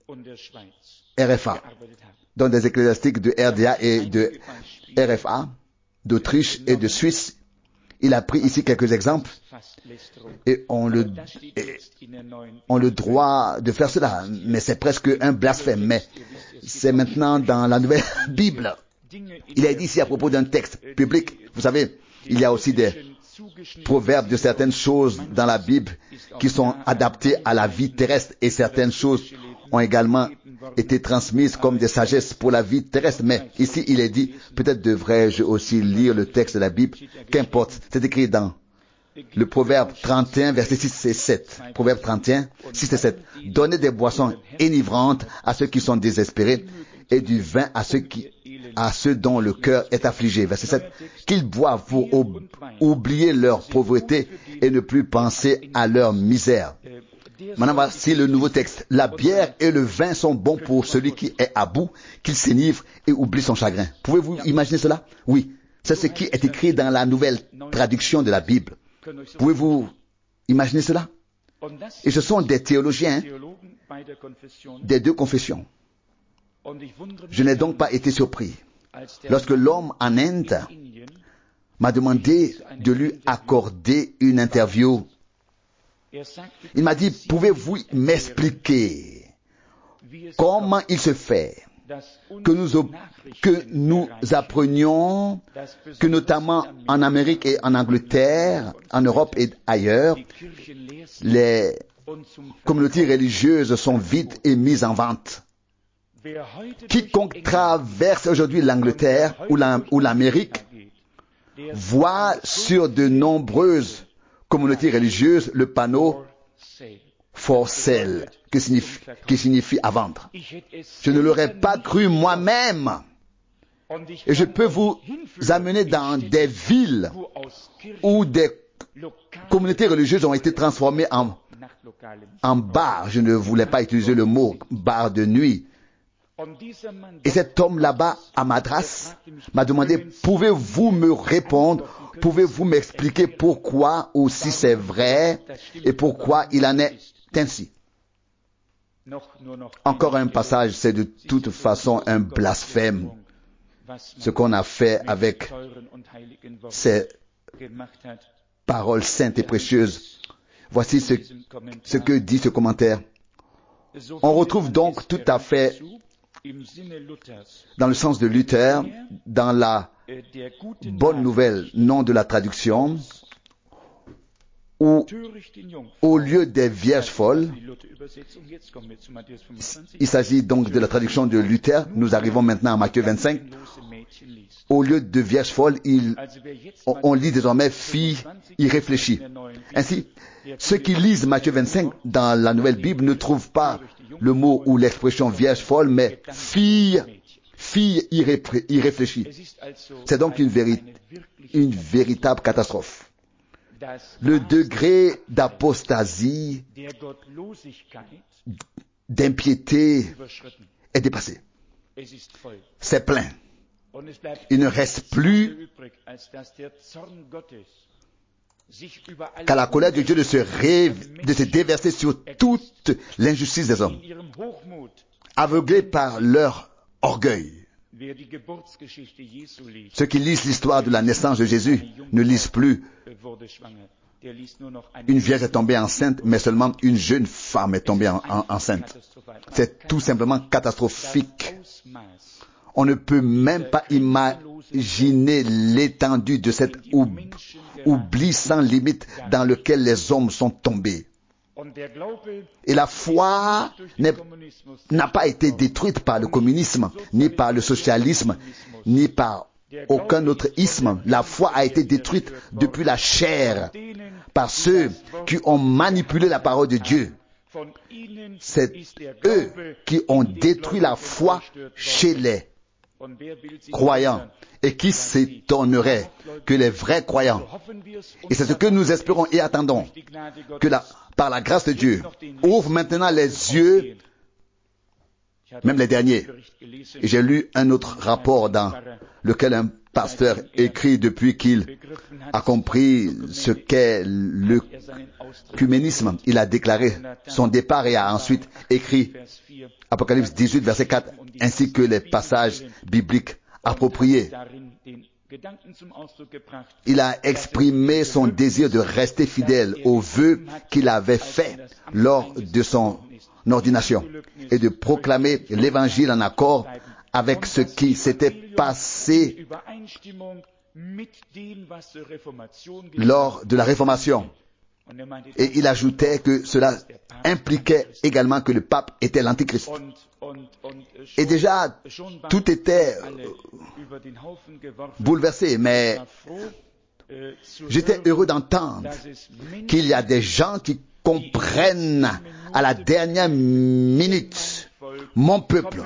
R F A, donc des ecclésiastiques de R D A et de R F A, d'Autriche et de Suisse. Il a pris ici quelques exemples et on le, et on le droit de faire cela, mais c'est presque un blasphème. Mais c'est maintenant dans la Nouvelle Bible. Il a dit ici à propos d'un texte public, vous savez, il y a aussi des proverbes de certaines choses dans la Bible qui sont adaptées à la vie terrestre et certaines choses ont également été transmises comme des sagesses pour la vie terrestre. Mais ici, il est dit, peut-être devrais-je aussi lire le texte de la Bible, qu'importe, c'est écrit dans le Proverbe trente et un, versets six et sept. Proverbe trente et un, six et sept. Donnez des boissons enivrantes à ceux qui sont désespérés et du vin à ceux qui, à ceux dont le cœur est affligé. Verset sept. Qu'ils boivent pour ob- oublier leur pauvreté et ne plus penser à leur misère. Maintenant, voici le nouveau texte. La bière et le vin sont bons pour celui qui est à bout, qu'il s'enivre et oublie son chagrin. Pouvez-vous imaginer cela? Oui. C'est ce qui est écrit dans la nouvelle traduction de la Bible. Pouvez-vous imaginer cela? Et ce sont des théologiens des deux confessions. Je n'ai donc pas été surpris lorsque l'homme en Inde m'a demandé de lui accorder une interview. Il m'a dit, pouvez-vous m'expliquer comment il se fait que nous, que nous apprenions que notamment en Amérique et en Angleterre, en Europe et ailleurs, les communautés religieuses sont vides et mises en vente. Quiconque traverse aujourd'hui l'Angleterre ou l'Amérique voit sur de nombreuses communautés religieuses le panneau for sale, qui signifie, qui signifie à vendre. Je ne l'aurais pas cru moi-même. Et je peux vous amener dans des villes où des communautés religieuses ont été transformées en, en bars. Je ne voulais pas utiliser le mot bar de nuit. Et cet homme là-bas à Madras m'a demandé, pouvez-vous me répondre, pouvez-vous m'expliquer pourquoi ou si c'est vrai et pourquoi il en est ainsi. Encore un passage, c'est de toute façon un blasphème, ce qu'on a fait avec ces paroles saintes et précieuses. Voici ce, ce que dit ce commentaire. On retrouve donc tout à fait dans le sens de Luther, dans la bonne nouvelle, non de la traduction, où au lieu des vierges folles, il s'agit donc de la traduction de Luther, nous arrivons maintenant à Matthieu vingt-cinq, au lieu de vierges folles, il, on, on lit désormais fille irréfléchie. Ainsi, ceux qui lisent Matthieu vingt-cinq dans la Nouvelle Bible ne trouvent pas le mot ou l'expression vierge folle, mais fille, fille irré- irréfléchie. C'est donc une, véri- une véritable catastrophe. Le degré d'apostasie, d'impiété est dépassé. C'est plein. Il ne reste plus qu'à la colère de Dieu de se, ré... de se déverser sur toute l'injustice des hommes, aveuglés par leur orgueil. Ceux qui lisent l'histoire de la naissance de Jésus ne lisent plus une vierge est tombée enceinte, mais seulement une jeune femme est tombée en, en, enceinte. C'est tout simplement catastrophique. On ne peut même pas imaginer l'étendue de cet oub- oubli sans limite dans lequel les hommes sont tombés. Et la foi n'est- n'a pas été détruite par le communisme, ni par le socialisme, ni par aucun autre isme. La foi a été détruite depuis la chair par ceux qui ont manipulé la parole de Dieu. C'est eux qui ont détruit la foi chez les croyants et qui s'étonneraient que les vrais croyants, et c'est ce que nous espérons et attendons, que la, par la grâce de Dieu, ouvre maintenant les yeux, même les derniers. Et j'ai lu un autre rapport dans lequel un pasteur écrit depuis qu'il a compris ce qu'est l'œcuménisme. Il a déclaré son départ et a ensuite écrit Apocalypse dix-huit, verset quatre, ainsi que les passages bibliques appropriés. Il a exprimé son désir de rester fidèle aux vœux qu'il avait faits lors de son ordination et de proclamer l'évangile en accord avec ce qui s'était passé lors de la Réformation. Et il ajoutait que cela impliquait également que le pape était l'Antichrist. Et déjà, tout était bouleversé, mais j'étais heureux d'entendre qu'il y a des gens qui comprennent à la dernière minute, mon peuple,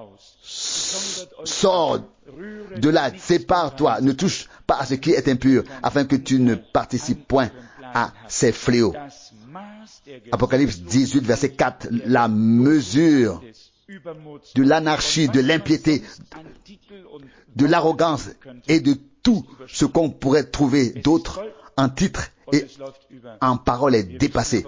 sors de là, sépare-toi, ne touche pas à ce qui est impur, afin que tu ne participes point à ces fléaux. Apocalypse dix-huit, verset quatre, la mesure de l'anarchie, de l'impiété, de l'arrogance et de tout ce qu'on pourrait trouver d'autre en titre et en parole est dépassé.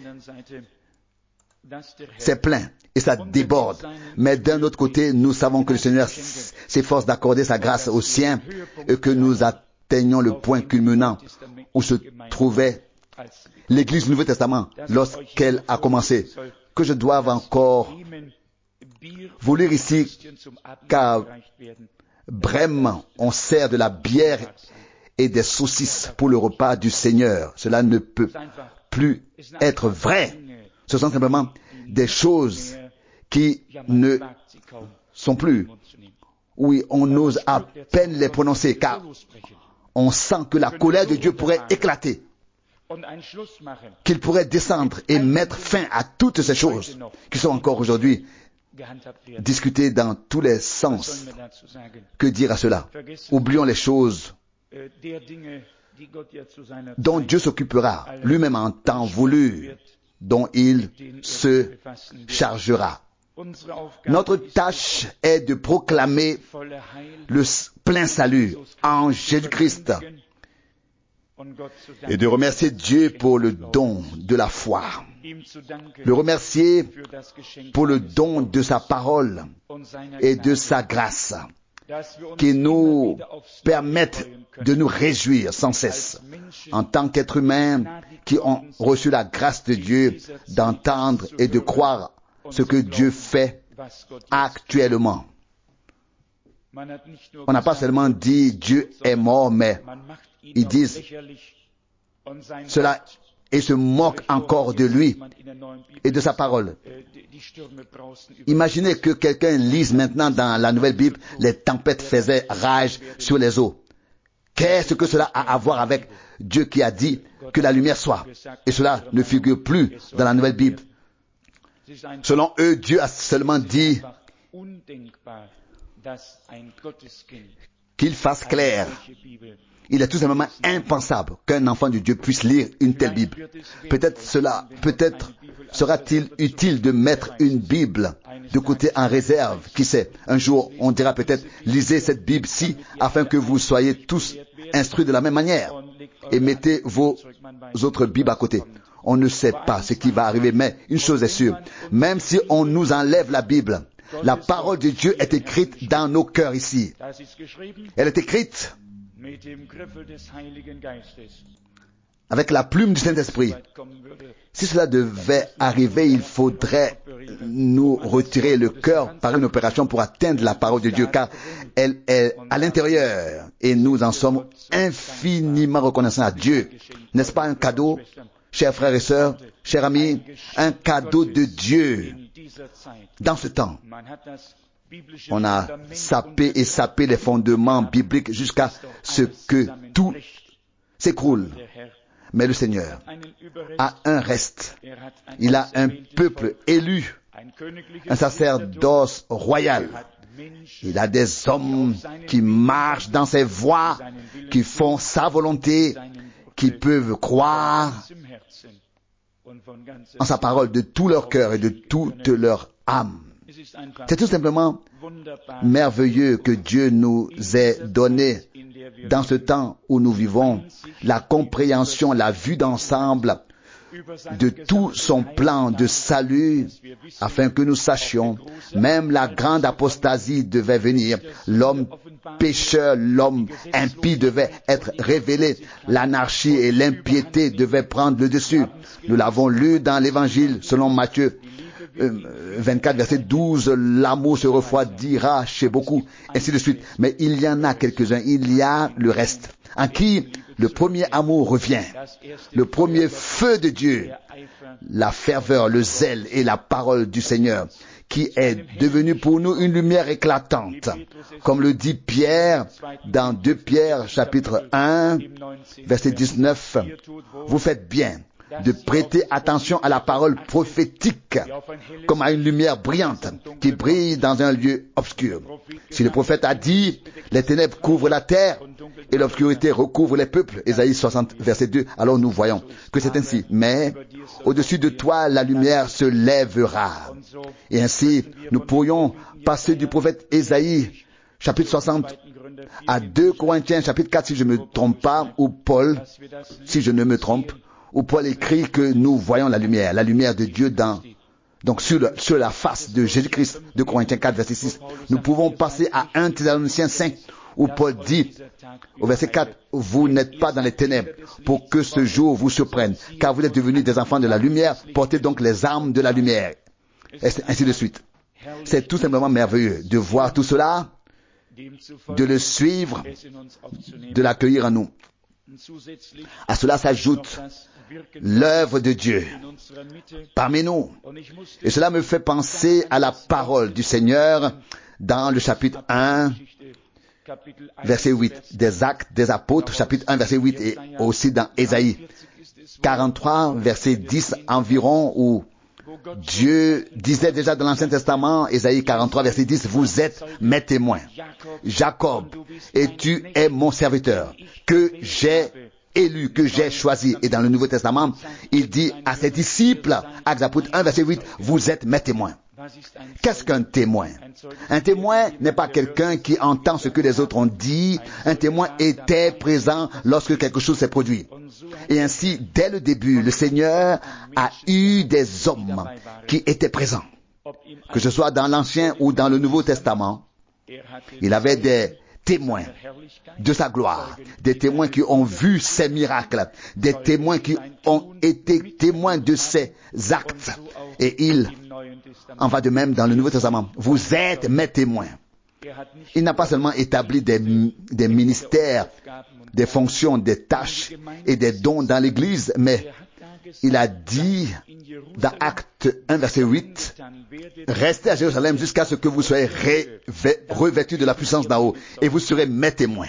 C'est plein et ça déborde. Mais d'un autre côté, nous savons que le Seigneur s'efforce d'accorder sa grâce aux siens et que nous atteignons le point culminant où se trouvait l'Église du Nouveau Testament lorsqu'elle a commencé. Que je doive encore vous lire ici, car Brême, on sert de la bière et des saucisses pour le repas du Seigneur. Cela ne peut plus être vrai. Ce sont simplement des choses qui ne sont plus. Oui, on ose à peine les prononcer, car on sent que la colère de Dieu pourrait éclater, qu'il pourrait descendre et mettre fin à toutes ces choses qui sont encore aujourd'hui discutées dans tous les sens. Que dire à cela? Oublions les choses dont Dieu s'occupera lui-même en temps voulu, dont il se chargera. Notre tâche est de proclamer le plein salut en Jésus-Christ et de remercier Dieu pour le don de la foi, le remercier pour le don de sa parole et de sa grâce qui nous permettent de nous réjouir sans cesse en tant qu'êtres humains qui ont reçu la grâce de Dieu d'entendre et de croire ce que Dieu fait actuellement. On n'a pas seulement dit Dieu est mort, mais ils disent cela et se moquent encore de lui et de sa parole. Imaginez que quelqu'un lise maintenant dans la Nouvelle Bible, les tempêtes faisaient rage sur les eaux. Qu'est-ce que cela a à voir avec Dieu qui a dit que la lumière soit? Et cela ne figure plus dans la Nouvelle Bible. Selon eux, Dieu a seulement dit qu'il fasse clair. Il est tout simplement impensable qu'un enfant de Dieu puisse lire une telle Bible. Peut-être cela, peut-être sera-t-il utile de mettre une Bible de côté en réserve. Qui sait? Un jour, on dira peut-être, lisez cette Bible-ci afin que vous soyez tous instruits de la même manière. Et mettez vos autres Bibles à côté. On ne sait pas ce qui va arriver, mais une chose est sûre. Même si on nous enlève la Bible, la parole de Dieu est écrite dans nos cœurs ici. Elle est écrite avec la plume du Saint-Esprit. Si cela devait arriver, il faudrait nous retirer le cœur par une opération pour atteindre la parole de Dieu, car elle est à l'intérieur et nous en sommes infiniment reconnaissants à Dieu. N'est-ce pas un cadeau, chers frères et sœurs, chers amis, un cadeau de Dieu dans ce temps? On a sapé et sapé les fondements bibliques jusqu'à ce que tout s'écroule. Mais le Seigneur a un reste. Il a un peuple élu, un sacerdoce royal. Il a des hommes qui marchent dans ses voies, qui font sa volonté, qui peuvent croire en sa parole de tout leur cœur et de toute leur âme. C'est tout simplement merveilleux que Dieu nous ait donné dans ce temps où nous vivons la compréhension, la vue d'ensemble de tout son plan de salut, afin que nous sachions, même la grande apostasie devait venir, l'homme pécheur, l'homme impie devait être révélé, l'anarchie et l'impiété devaient prendre le dessus. Nous l'avons lu dans l'Évangile selon Matthieu vingt-quatre, verset douze, l'amour se refroidira chez beaucoup, ainsi de suite. Mais il y en a quelques-uns, il y a le reste, en qui le premier amour revient, le premier feu de Dieu, la ferveur, le zèle et la parole du Seigneur, qui est devenu pour nous une lumière éclatante. Comme le dit Pierre dans deux Pierre, chapitre un, verset dix-neuf, vous faites bien de prêter attention à la parole prophétique comme à une lumière brillante qui brille dans un lieu obscur. Si le prophète a dit, les ténèbres couvrent la terre et l'obscurité recouvre les peuples, Ésaïe soixante, verset deux, alors nous voyons que c'est ainsi. Mais au-dessus de toi, la lumière se lèvera. Et ainsi, nous pourrions passer du prophète Ésaïe, chapitre soixante, à deux Corinthiens, chapitre quatre, si je ne me trompe pas, ou Paul, si je ne me trompe, où Paul écrit que nous voyons la lumière, la lumière de Dieu dans, donc sur, le, sur la face de Jésus-Christ, de Corinthiens quatre, verset six. Nous pouvons passer à un Thessaloniciens cinq, où Paul dit, au verset quatre, vous n'êtes pas dans les ténèbres pour que ce jour vous surprenne, car vous êtes devenus des enfants de la lumière, portez donc les armes de la lumière. Et ainsi de suite. C'est tout simplement merveilleux de voir tout cela, de le suivre, de l'accueillir en nous. À cela s'ajoute l'œuvre de Dieu parmi nous. Et cela me fait penser à la parole du Seigneur dans le chapitre un, verset huit, des Actes des Apôtres, chapitre un, verset huit, et aussi dans Ésaïe quarante-trois, verset dix environ, où Dieu disait déjà dans l'Ancien Testament, Ésaïe quarante-trois, verset dix, vous êtes mes témoins, Jacob, et tu es mon serviteur, que j'ai élu, que j'ai choisi. Et dans le Nouveau Testament, il dit à ses disciples, Actes Apôtres un, verset huit, vous êtes mes témoins. Qu'est-ce qu'un témoin? Un témoin n'est pas quelqu'un qui entend ce que les autres ont dit. Un témoin était présent lorsque quelque chose s'est produit. Et ainsi, dès le début, le Seigneur a eu des hommes qui étaient présents. Que ce soit dans l'Ancien ou dans le Nouveau Testament, il avait des témoins de sa gloire, des témoins qui ont vu ses miracles, des témoins qui ont été témoins de ses actes. Et il en va de même dans le Nouveau Testament. Vous êtes mes témoins. Il n'a pas seulement établi des, des ministères, des fonctions, des tâches et des dons dans l'Église, mais il a dit dans Acte un, verset huit, restez à Jérusalem jusqu'à ce que vous soyez revêtus de la puissance d'en haut, et vous serez mes témoins.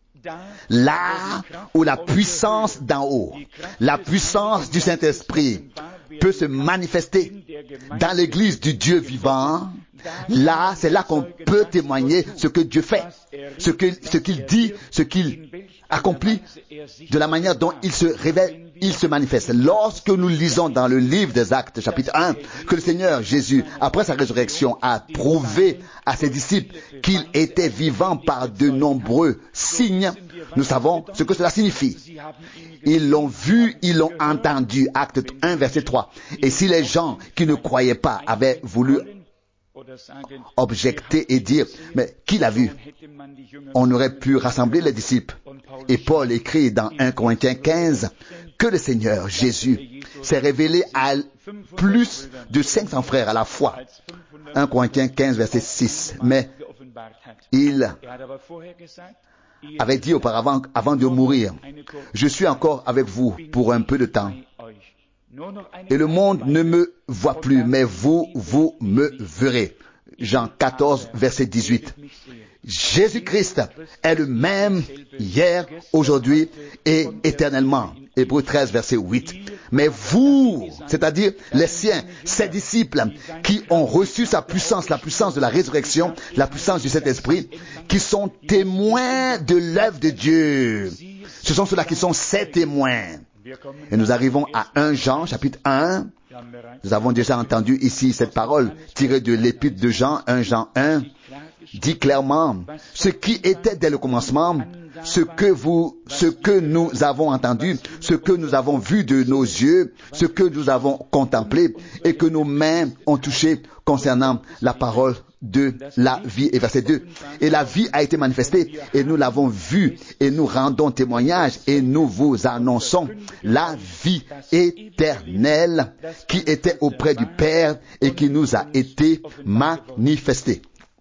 Là où la puissance d'en haut, la puissance du Saint-Esprit peut se manifester dans l'Église du Dieu vivant, là, c'est là qu'on peut témoigner ce que Dieu fait, ce que, ce qu'il dit, ce qu'il accomplit, de la manière dont il se révèle, il se manifeste. Lorsque nous lisons dans le livre des Actes, chapitre un, que le Seigneur Jésus, après sa résurrection, a prouvé à ses disciples qu'il était vivant par de nombreux signes, nous savons ce que cela signifie. Ils l'ont vu, ils l'ont entendu. Acte un, verset trois. Et si les gens qui ne croyaient pas avaient voulu objecter et dire, mais qui l'a vu? On aurait pu rassembler les disciples. Et Paul écrit dans un Corinthiens quinze que le Seigneur Jésus s'est révélé à plus de cinq cents frères à la fois. un Corinthiens quinze, verset six. Mais il avait dit auparavant, avant de mourir, je suis encore avec vous pour un peu de temps. Et le monde ne me voit plus, mais vous, vous me verrez. Jean quatorze, verset dix-huit. Jésus-Christ est le même hier, aujourd'hui et éternellement. Hébreux treize, verset huit. Mais vous, c'est-à-dire les siens, ses disciples, qui ont reçu sa puissance, la puissance de la résurrection, la puissance du Saint-Esprit, qui sont témoins de l'œuvre de Dieu. Ce sont ceux-là qui sont ses témoins. Et nous arrivons à premier Jean, chapitre un. Nous avons déjà entendu ici cette parole tirée de l'épître de Jean, premier Jean un, dit clairement, ce qui était dès le commencement, ce que vous, ce que nous avons entendu, ce que nous avons vu de nos yeux, ce que nous avons contemplé et que nos mains ont touché concernant la parole de la vie. Et verset deux. Et la vie a été manifestée et nous l'avons vue et nous rendons témoignage et nous vous annonçons la vie éternelle qui était auprès du Père et qui nous a été manifestée.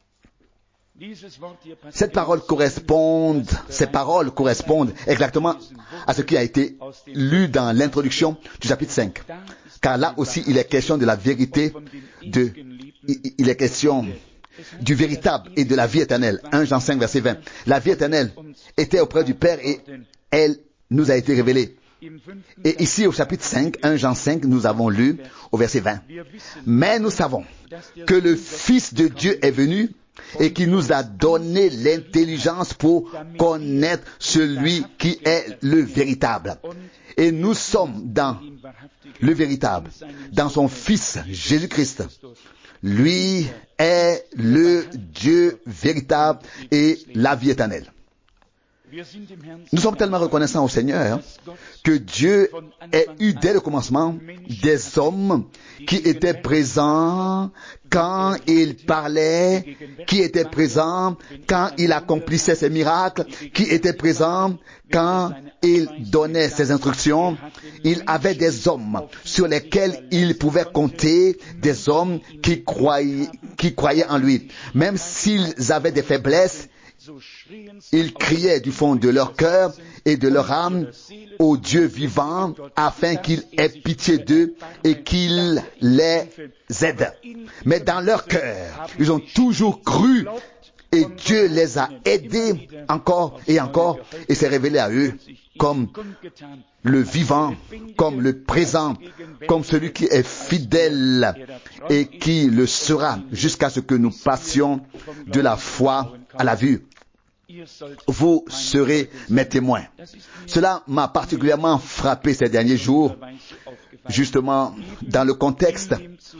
Cette parole correspond, ces paroles correspondent exactement à ce qui a été lu dans l'introduction du chapitre cinq. Car là aussi, il est question de la vérité, de, il est question du véritable et de la vie éternelle. premier Jean cinq, verset vingt. La vie éternelle était auprès du Père et elle nous a été révélée. Et ici, au chapitre cinq, premier Jean cinq, nous avons lu au verset vingt. Mais nous savons que le Fils de Dieu est venu et qui nous a donné l'intelligence pour connaître celui qui est le véritable. Et nous sommes dans le véritable, dans son Fils Jésus-Christ. Lui est le Dieu véritable et la vie éternelle. Nous sommes tellement reconnaissants au Seigneur que Dieu ait eu dès le commencement des hommes qui étaient présents quand il parlait, qui étaient présents quand il accomplissait ses miracles, qui étaient présents quand il donnait ses instructions. Il avait des hommes sur lesquels il pouvait compter, des hommes qui croyaient, qui croyaient en lui. Même s'ils avaient des faiblesses, ils criaient du fond de leur cœur et de leur âme au Dieu vivant afin qu'il ait pitié d'eux et qu'il les aide. Mais dans leur cœur, ils ont toujours cru et Dieu les a aidés encore et encore et s'est révélé à eux comme le vivant, comme le présent, comme celui qui est fidèle et qui le sera jusqu'à ce que nous passions de la foi à la vue. Vous serez mes témoins. Cela m'a particulièrement frappé ces derniers jours, justement dans le contexte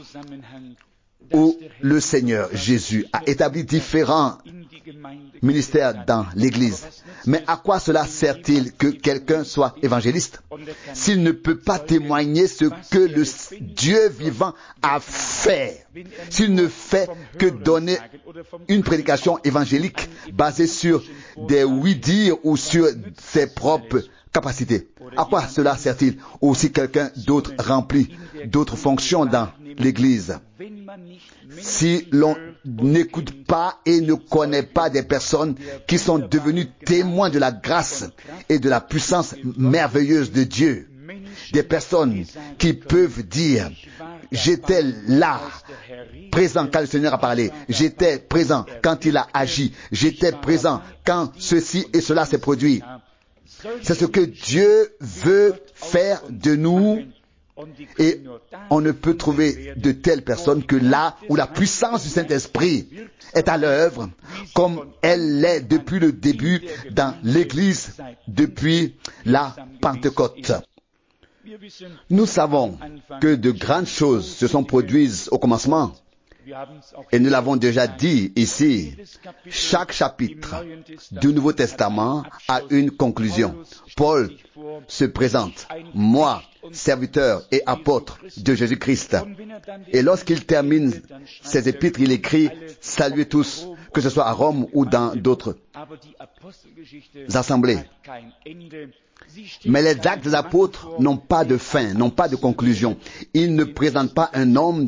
où le Seigneur Jésus a établi différents ministères dans l'Église. Mais à quoi cela sert-il que quelqu'un soit évangéliste s'il ne peut pas témoigner ce que le Dieu vivant a fait, s'il ne fait que donner une prédication évangélique basée sur des oui-dire ou sur ses propres capacités? À quoi cela sert-il? Ou si quelqu'un d'autre remplit d'autres fonctions dans l'Église? Si l'on n'écoute pas et ne connaît pas des personnes qui sont devenues témoins de la grâce et de la puissance merveilleuse de Dieu, des personnes qui peuvent dire, j'étais là, présent quand le Seigneur a parlé, j'étais présent quand il a agi, j'étais présent quand ceci et cela s'est produit. C'est ce que Dieu veut faire de nous. Et on ne peut trouver de telles personnes que là où la puissance du Saint-Esprit est à l'œuvre, comme elle l'est depuis le début dans l'Église, depuis la Pentecôte. Nous savons que de grandes choses se sont produites au commencement Et nous l'avons déjà dit ici, chaque chapitre du Nouveau Testament a une conclusion. Paul se présente, moi, serviteur et apôtre de Jésus-Christ. Et lorsqu'il termine ses épîtres, il écrit « Saluez tous », que ce soit à Rome ou dans d'autres assemblées. Mais les actes des apôtres n'ont pas de fin, n'ont pas de conclusion. Ils ne présentent pas un homme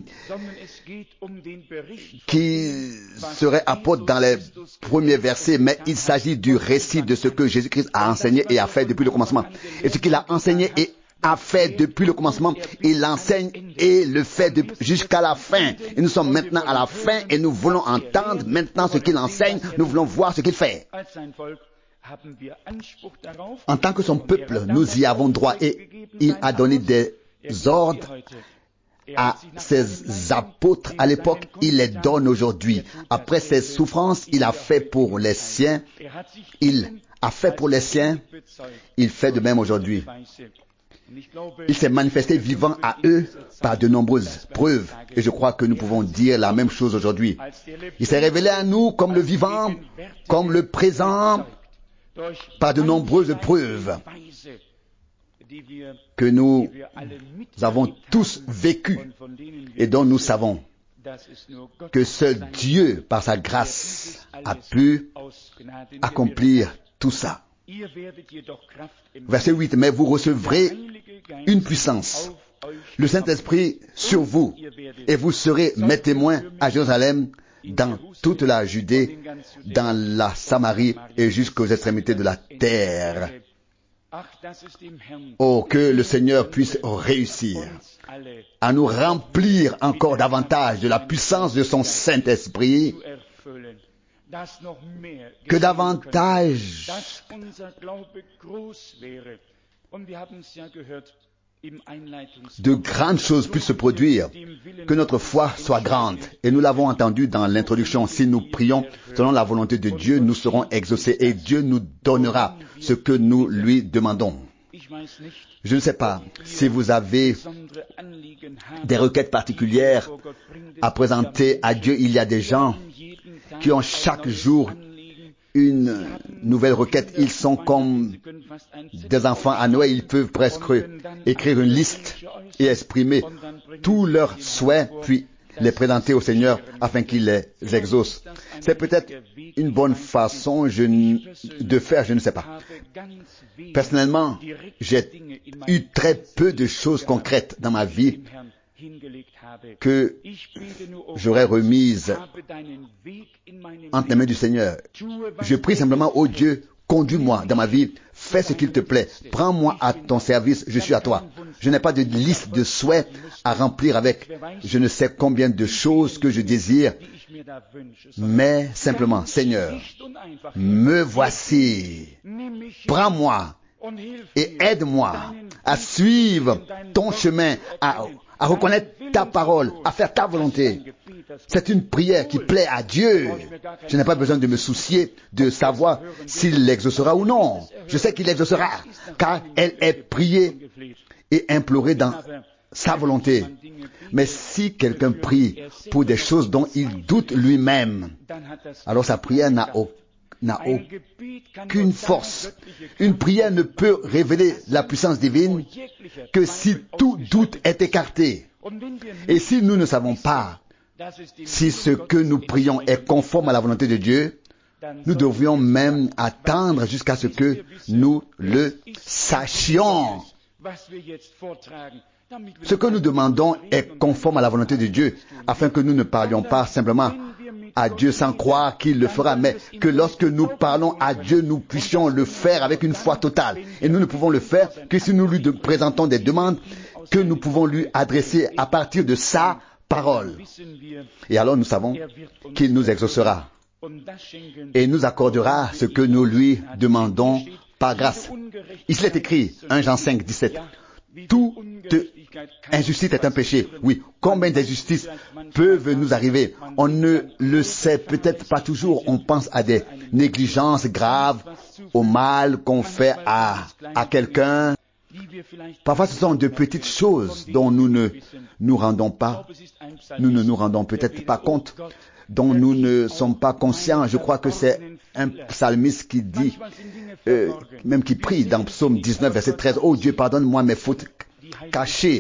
qui serait apôtre dans les premiers versets, mais il s'agit du récit de ce que Jésus-Christ a enseigné et a fait depuis le commencement. Et ce qu'il a enseigné et a fait depuis le commencement, il l'enseigne et le fait de, jusqu'à la fin. Et nous sommes maintenant à la fin et nous voulons entendre maintenant ce qu'il enseigne, nous voulons voir ce qu'il fait. En tant que son peuple, nous y avons droit et il a donné des ordres à ses apôtres à l'époque, il les donne aujourd'hui. Après ses souffrances, il a fait pour les siens, il a fait pour les siens, il fait de même aujourd'hui. Il s'est manifesté vivant à eux par de nombreuses preuves. Et je crois que nous pouvons dire la même chose aujourd'hui. Il s'est révélé à nous comme le vivant, comme le présent, par de nombreuses preuves que nous avons tous vécues et dont nous savons que seul Dieu, par sa grâce, a pu accomplir tout ça. Verset huit, mais vous recevrez une puissance, le Saint-Esprit sur vous, et vous serez mes témoins à Jérusalem, dans toute la Judée, dans la Samarie et jusqu'aux extrémités de la terre. Oh, que le Seigneur puisse réussir à nous remplir encore davantage de la puissance de son Saint-Esprit, que davantage de grandes choses puissent se produire, que notre foi soit grande. Et nous l'avons entendu dans l'introduction, si nous prions selon la volonté de Dieu, nous serons exaucés et Dieu nous donnera ce que nous lui demandons. Je ne sais pas si vous avez des requêtes particulières à présenter à Dieu. Il y a des gens qui ont chaque jour une nouvelle requête. Ils sont comme des enfants à Noël. Ils peuvent presque écrire une liste et exprimer tous leurs souhaits, puis les présenter au Seigneur afin qu'il les exauce. C'est peut-être une bonne façon je, de faire, je ne sais pas. Personnellement, j'ai eu très peu de choses concrètes dans ma vie que j'aurais remises entre les mains du Seigneur. Je prie simplement, ô Dieu, conduis-moi dans ma vie, fais ce qu'il te plaît, prends-moi à ton service, je suis à toi. Je n'ai pas de liste de souhaits à remplir avec je ne sais combien de choses que je désire, mais simplement, Seigneur, me voici, prends-moi et aide-moi à suivre ton chemin, à à reconnaître ta parole, à faire ta volonté. C'est une prière qui plaît à Dieu. Je n'ai pas besoin de me soucier de savoir s'il l'exaucera ou non. Je sais qu'il l'exaucera, car elle est priée et implorée dans sa volonté. Mais si quelqu'un prie pour des choses dont il doute lui-même, alors sa prière n'a aucun n'a aucune force. Une prière ne peut révéler la puissance divine que si tout doute est écarté. Et si nous ne savons pas si ce que nous prions est conforme à la volonté de Dieu, nous devrions même attendre jusqu'à ce que nous le sachions. Ce que nous demandons est conforme à la volonté de Dieu, afin que nous ne parlions pas simplement à Dieu sans croire qu'il le fera, mais que lorsque nous parlons à Dieu, nous puissions le faire avec une foi totale. Et nous ne pouvons le faire que si nous lui présentons des demandes que nous pouvons lui adresser à partir de sa parole. Et alors nous savons qu'il nous exaucera et nous accordera ce que nous lui demandons par grâce. Ici est écrit, un Jean cinq, dix-sept. Toute injustice est un péché. Oui, combien d'injustices peuvent nous arriver? On ne le sait peut-être pas toujours. On pense à des négligences graves, au mal qu'on fait à, à quelqu'un. Parfois, ce sont de petites choses dont nous ne nous rendons pas, nous ne nous rendons peut-être pas compte, dont nous ne sommes pas conscients. Je crois que c'est un psalmiste qui dit, euh, même qui prie dans Psaume dix-neuf, verset treize, « Oh Dieu, pardonne-moi mes fautes cachées. »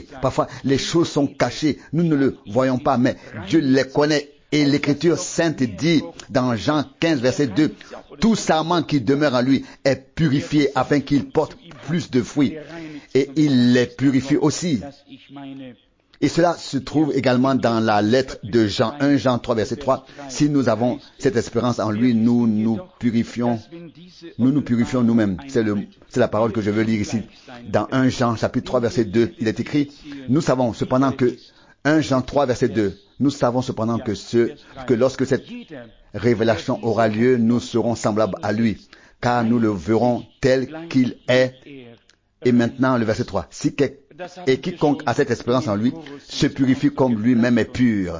Parfois, les choses sont cachées. Nous ne le voyons pas, mais Dieu les connaît. Et l'Écriture sainte dit dans Jean quinze, verset deux, « Tout sarment qui demeure en lui est purifié afin qu'il porte plus de fruits. » Et il les purifie aussi. Et cela se trouve également dans la lettre de Jean, un Jean trois, verset trois. Si nous avons cette espérance en lui, nous nous purifions, nous nous purifions nous-mêmes. C'est le, c'est la parole que je veux lire ici. Dans un Jean, chapitre trois, verset deux, il est écrit, nous savons cependant que, un Jean trois, verset deux, nous savons cependant que ce, que lorsque cette révélation aura lieu, nous serons semblables à lui, car nous le verrons tel qu'il est. Et maintenant, le verset trois. Si quelque Et quiconque a cette espérance en lui se purifie comme lui-même est pur.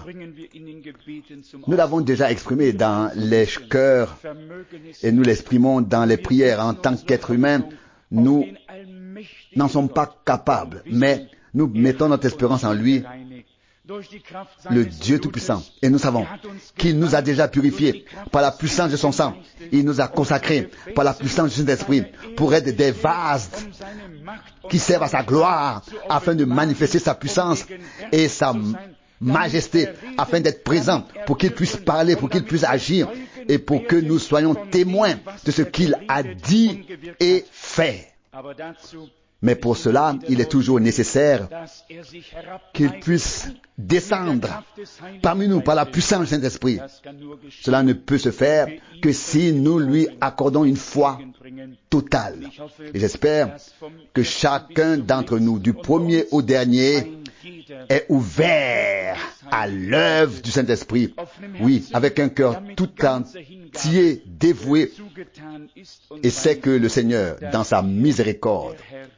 Nous l'avons déjà exprimé dans les chœurs et nous l'exprimons dans les prières. En tant qu'être humain, nous n'en sommes pas capables, mais nous mettons notre espérance en lui, le Dieu Tout-Puissant. Et nous savons qu'il nous a déjà purifiés par la puissance de son sang. Il nous a consacrés par la puissance du Saint-Esprit pour être des vases qui servent à sa gloire afin de manifester sa puissance et sa majesté, afin d'être présent, pour qu'il puisse parler, pour qu'il puisse agir et pour que nous soyons témoins de ce qu'il a dit et fait. Mais pour cela, il est toujours nécessaire qu'il puisse descendre parmi nous par la puissance du Saint-Esprit. Cela ne peut se faire que si nous lui accordons une foi totale. Et j'espère que chacun d'entre nous, du premier au dernier, est ouvert à l'œuvre du Saint-Esprit. Oui, avec un cœur tout entier, dévoué, et sait que le Seigneur, dans sa miséricorde,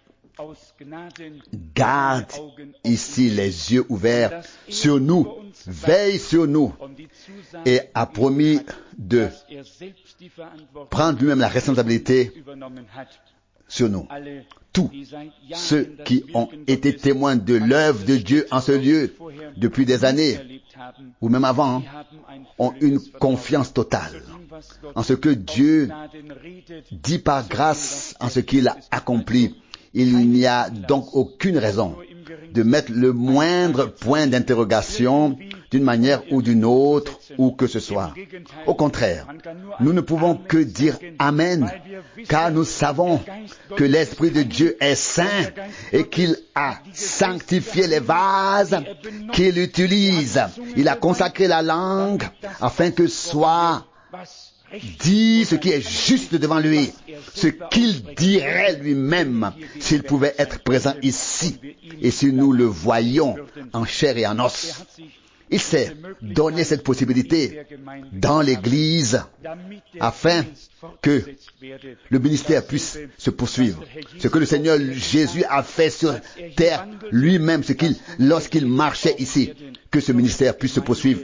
garde ici les yeux ouverts sur nous, veille sur nous et a promis de prendre lui-même la responsabilité sur nous. Tous ceux qui ont été témoins de l'œuvre de Dieu en ce lieu depuis des années, ou même avant, ont une confiance totale en ce que Dieu dit par grâce, en ce qu'il a accompli. Il n'y a donc aucune raison de mettre le moindre point d'interrogation d'une manière ou d'une autre, où que ce soit. Au contraire, nous ne pouvons que dire Amen, car nous savons que l'Esprit de Dieu est saint et qu'il a sanctifié les vases qu'il utilise. Il a consacré la langue afin que soit dit ce qui est juste devant lui, ce qu'il dirait lui-même s'il pouvait être présent ici et si nous le voyions en chair et en os. Il s'est donné cette possibilité dans l'Église afin que le ministère puisse se poursuivre. Ce que le Seigneur Jésus a fait sur terre lui-même, ce qu'il, lorsqu'il marchait ici, que ce ministère puisse se poursuivre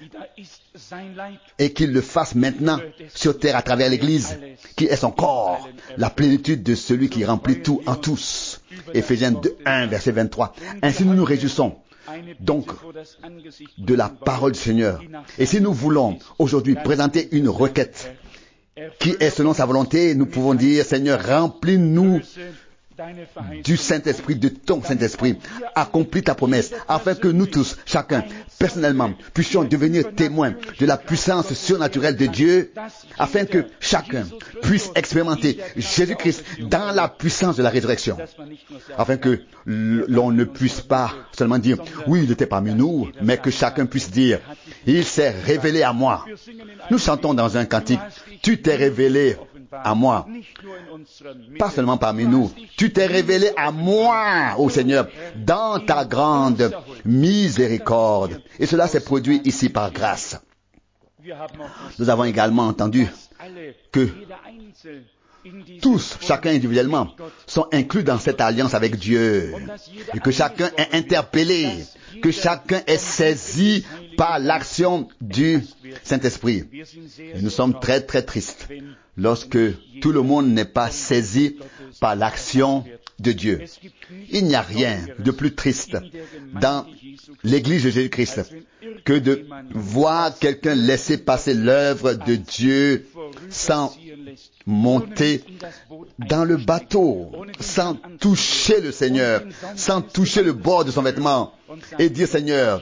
et qu'il le fasse maintenant sur terre à travers l'Église, qui est son corps, la plénitude de celui qui remplit tout en tous. Éphésiens deux, un, verset vingt-trois. Ainsi nous nous réjouissons donc de la parole du Seigneur. Et si nous voulons aujourd'hui présenter une requête qui est selon sa volonté, nous pouvons dire, Seigneur, remplis-nous du Saint-Esprit, de ton Saint-Esprit, accomplis ta promesse, afin que nous tous, chacun, personnellement, puissions devenir témoins de la puissance surnaturelle de Dieu, afin que chacun puisse expérimenter Jésus-Christ dans la puissance de la résurrection, afin que l'on ne puisse pas seulement dire, oui, il était parmi nous, mais que chacun puisse dire, il s'est révélé à moi. Nous chantons dans un cantique, tu t'es révélé à moi, pas seulement parmi nous, tu t'es révélé à moi, ô Seigneur, dans ta grande miséricorde. Et cela s'est produit ici par grâce. Nous avons également entendu que tous, chacun individuellement, sont inclus dans cette alliance avec Dieu. Et que chacun est interpellé, que chacun est saisi par l'action du Saint-Esprit. Et nous sommes très très tristes lorsque tout le monde n'est pas saisi par l'action de Dieu. Il n'y a rien de plus triste dans l'Église de Jésus-Christ que de voir quelqu'un laisser passer l'œuvre de Dieu sans monter dans le bateau, sans toucher le Seigneur, sans toucher le bord de son vêtement et dire Seigneur,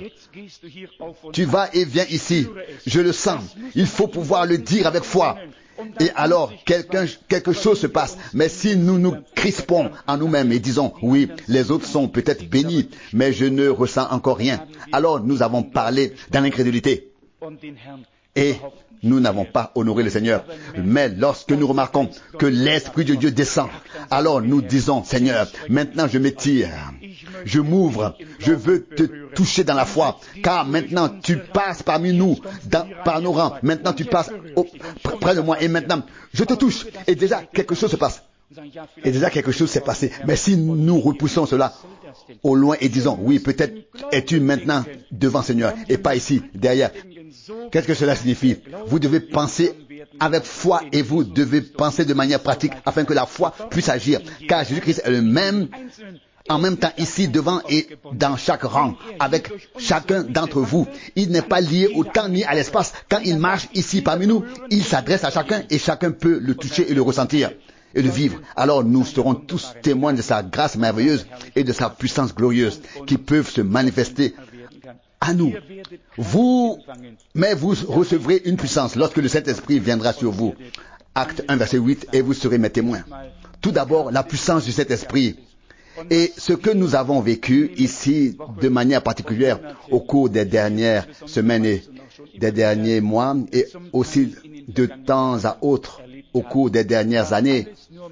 tu vas et viens ici, je le sens, il faut pouvoir le dire avec foi. Et alors, quelqu'un, quelque chose se passe. Mais si nous nous crispons en nous-mêmes et disons, oui, les autres sont peut-être bénis, mais je ne ressens encore rien, alors nous avons parlé dans l'incrédulité. Et nous n'avons pas honoré le Seigneur. Mais lorsque nous remarquons que l'Esprit de Dieu descend, alors nous disons, Seigneur, maintenant je m'étire, je m'ouvre, je veux te toucher dans la foi, car maintenant tu passes parmi nous, dans, par nos rangs, maintenant tu passes au, près de moi, et maintenant je te touche, et déjà quelque chose se passe. Et déjà quelque chose s'est passé. Mais si nous repoussons cela au loin et disons, oui, peut-être es-tu maintenant devant Seigneur, et pas ici, derrière. Qu'est-ce que cela signifie? Vous devez penser avec foi et vous devez penser de manière pratique afin que la foi puisse agir. Car Jésus-Christ est le même, en même temps ici, devant et dans chaque rang, avec chacun d'entre vous. Il n'est pas lié au temps ni à l'espace. Quand il marche ici parmi nous, il s'adresse à chacun et chacun peut le toucher et le ressentir et le vivre. Alors nous serons tous témoins de sa grâce merveilleuse et de sa puissance glorieuse qui peuvent se manifester à nous. Vous, mais vous recevrez une puissance lorsque le Saint-Esprit viendra sur vous. Acte un, verset huit, et vous serez mes témoins. Tout d'abord, la puissance du Saint-Esprit. Et ce que nous avons vécu ici de manière particulière au cours des dernières semaines et des derniers mois et aussi de temps à autre au cours des dernières années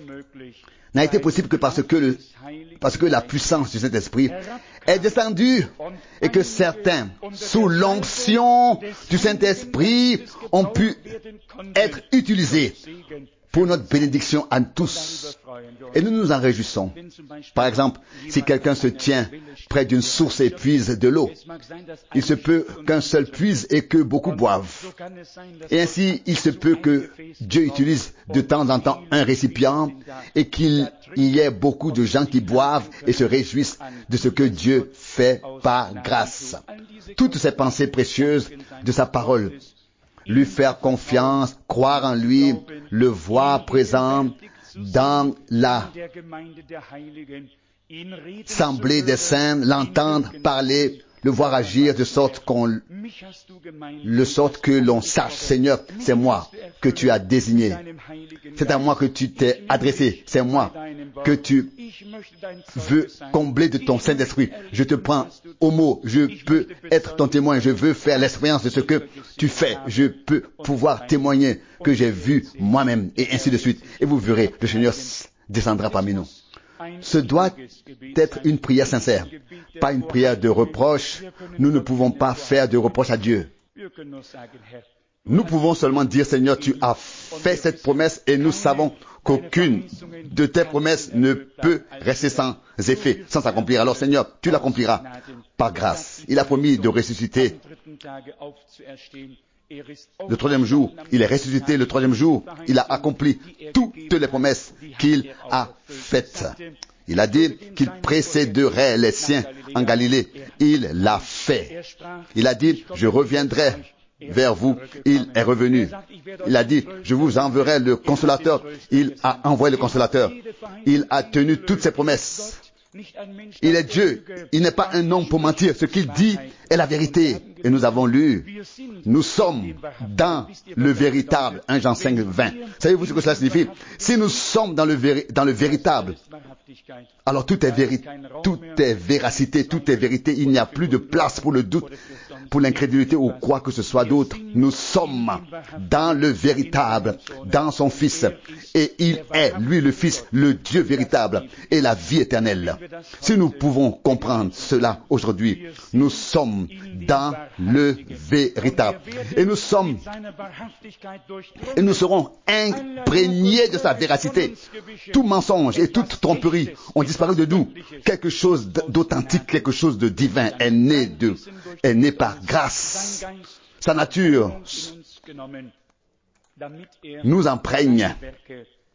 n'a été possible que parce que, le, parce que la puissance du Saint-Esprit est descendue et que certains, sous l'onction du Saint-Esprit, ont pu être utilisés pour notre bénédiction à tous. Et nous nous en réjouissons. Par exemple, si quelqu'un se tient près d'une source et puise de l'eau, il se peut qu'un seul puise et que beaucoup boivent. Et ainsi, il se peut que Dieu utilise de temps en temps un récipient et qu'il y ait beaucoup de gens qui boivent et se réjouissent de ce que Dieu fait par grâce. Toutes ces pensées précieuses de sa parole, lui faire confiance, croire en lui, le voir présent dans la assemblée des saints, l'entendre parler, le voir agir de sorte qu'on, de sorte que l'on sache, Seigneur, c'est moi que tu as désigné. C'est à moi que tu t'es adressé. C'est moi que tu veux combler de ton Saint-Esprit. Je te prends au mot. Je peux être ton témoin. Je veux faire l'expérience de ce que tu fais. Je peux pouvoir témoigner que j'ai vu moi-même et ainsi de suite. Et vous verrez, le Seigneur descendra parmi nous. Ce doit être une prière sincère, pas une prière de reproche. Nous ne pouvons pas faire de reproche à Dieu. Nous pouvons seulement dire, Seigneur, tu as fait cette promesse et nous savons qu'aucune de tes promesses ne peut rester sans effet, sans s'accomplir. Alors, Seigneur, tu l'accompliras par grâce. Il a promis de ressusciter le troisième jour. Il est ressuscité le troisième jour. Il a accompli toutes les promesses qu'il a faites. Il a dit qu'il précéderait les siens en Galilée. Il l'a fait. Il a dit, je reviendrai vers vous. Il est revenu. Il a dit, je vous enverrai le consolateur. Il a envoyé le consolateur. Il a tenu toutes ses promesses. Il est Dieu. Il n'est pas un homme pour mentir. Ce qu'il dit est la vérité. Et nous avons lu. Nous sommes dans le véritable. un Jean cinq, vingt. Savez-vous ce que cela signifie? Si nous sommes dans le, véri... dans le véritable, alors tout est vérité, tout est véracité, tout est vérité. Il n'y a plus de place pour le doute, pour l'incrédulité ou quoi que ce soit d'autre. Nous sommes dans le véritable, dans son Fils. Et il est, lui le Fils, le Dieu véritable et la vie éternelle. Si nous pouvons comprendre cela aujourd'hui, nous sommes dans le véritable. Et nous sommes, et nous serons imprégnés de sa véracité. Tout mensonge et toute tromperie ont disparu de nous. Quelque chose d'authentique, quelque chose de divin est né de, est né par grâce. Sa nature nous imprègne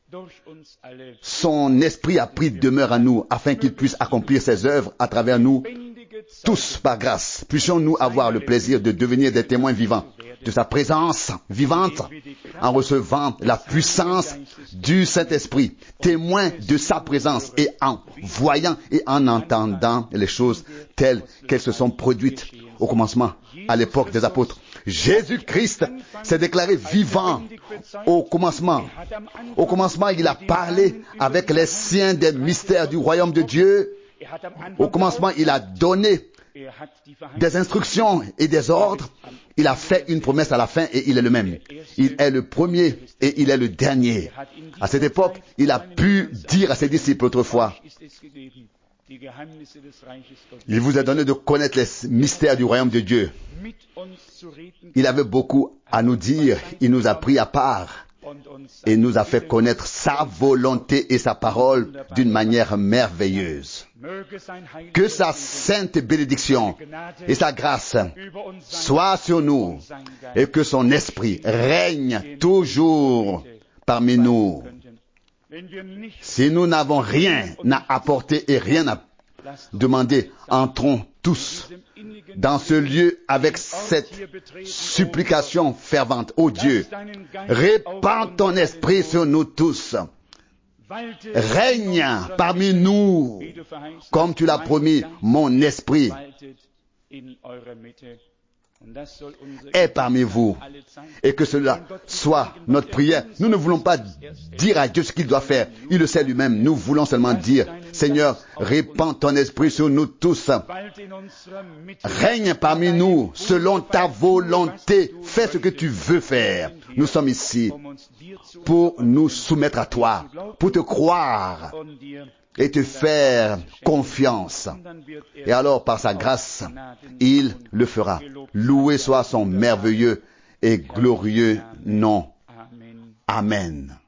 Son esprit a pris demeure à nous afin qu'il puisse accomplir ses œuvres à travers nous. Tous, par grâce, puissions-nous avoir le plaisir de devenir des témoins vivants de sa présence vivante en recevant la puissance du Saint-Esprit, témoins de sa présence et en voyant et en entendant les choses telles qu'elles se sont produites au commencement, à l'époque des apôtres. Jésus-Christ s'est déclaré vivant au commencement. Au commencement, il a parlé avec les siens des mystères du royaume de Dieu. Au commencement, il a donné des instructions et des ordres. Il a fait une promesse à la fin et il est le même. Il est le premier et il est le dernier. À cette époque, il a pu dire à ses disciples autrefois, il vous a donné de connaître les mystères du royaume de Dieu. Il avait beaucoup à nous dire. Il nous a pris à part et nous a fait connaître sa volonté et sa parole d'une manière merveilleuse. Que sa sainte bénédiction et sa grâce soient sur nous et que son esprit règne toujours parmi nous. Si nous n'avons rien à apporter et rien à demander, entrons tous dans ce lieu avec cette supplication fervente. Ô Dieu, répands ton esprit sur nous tous. Règne parmi nous, comme tu l'as promis, mon esprit est parmi vous, et que cela soit notre prière. Nous ne voulons pas dire à Dieu ce qu'il doit faire. Il le sait lui-même. Nous voulons seulement dire, Seigneur, répands ton esprit sur nous tous. Règne parmi nous selon ta volonté. Fais ce que tu veux faire. Nous sommes ici pour nous soumettre à toi, pour te croire et te faire confiance. Et alors, par sa grâce, il le fera. Loué soit son merveilleux et glorieux nom. Amen.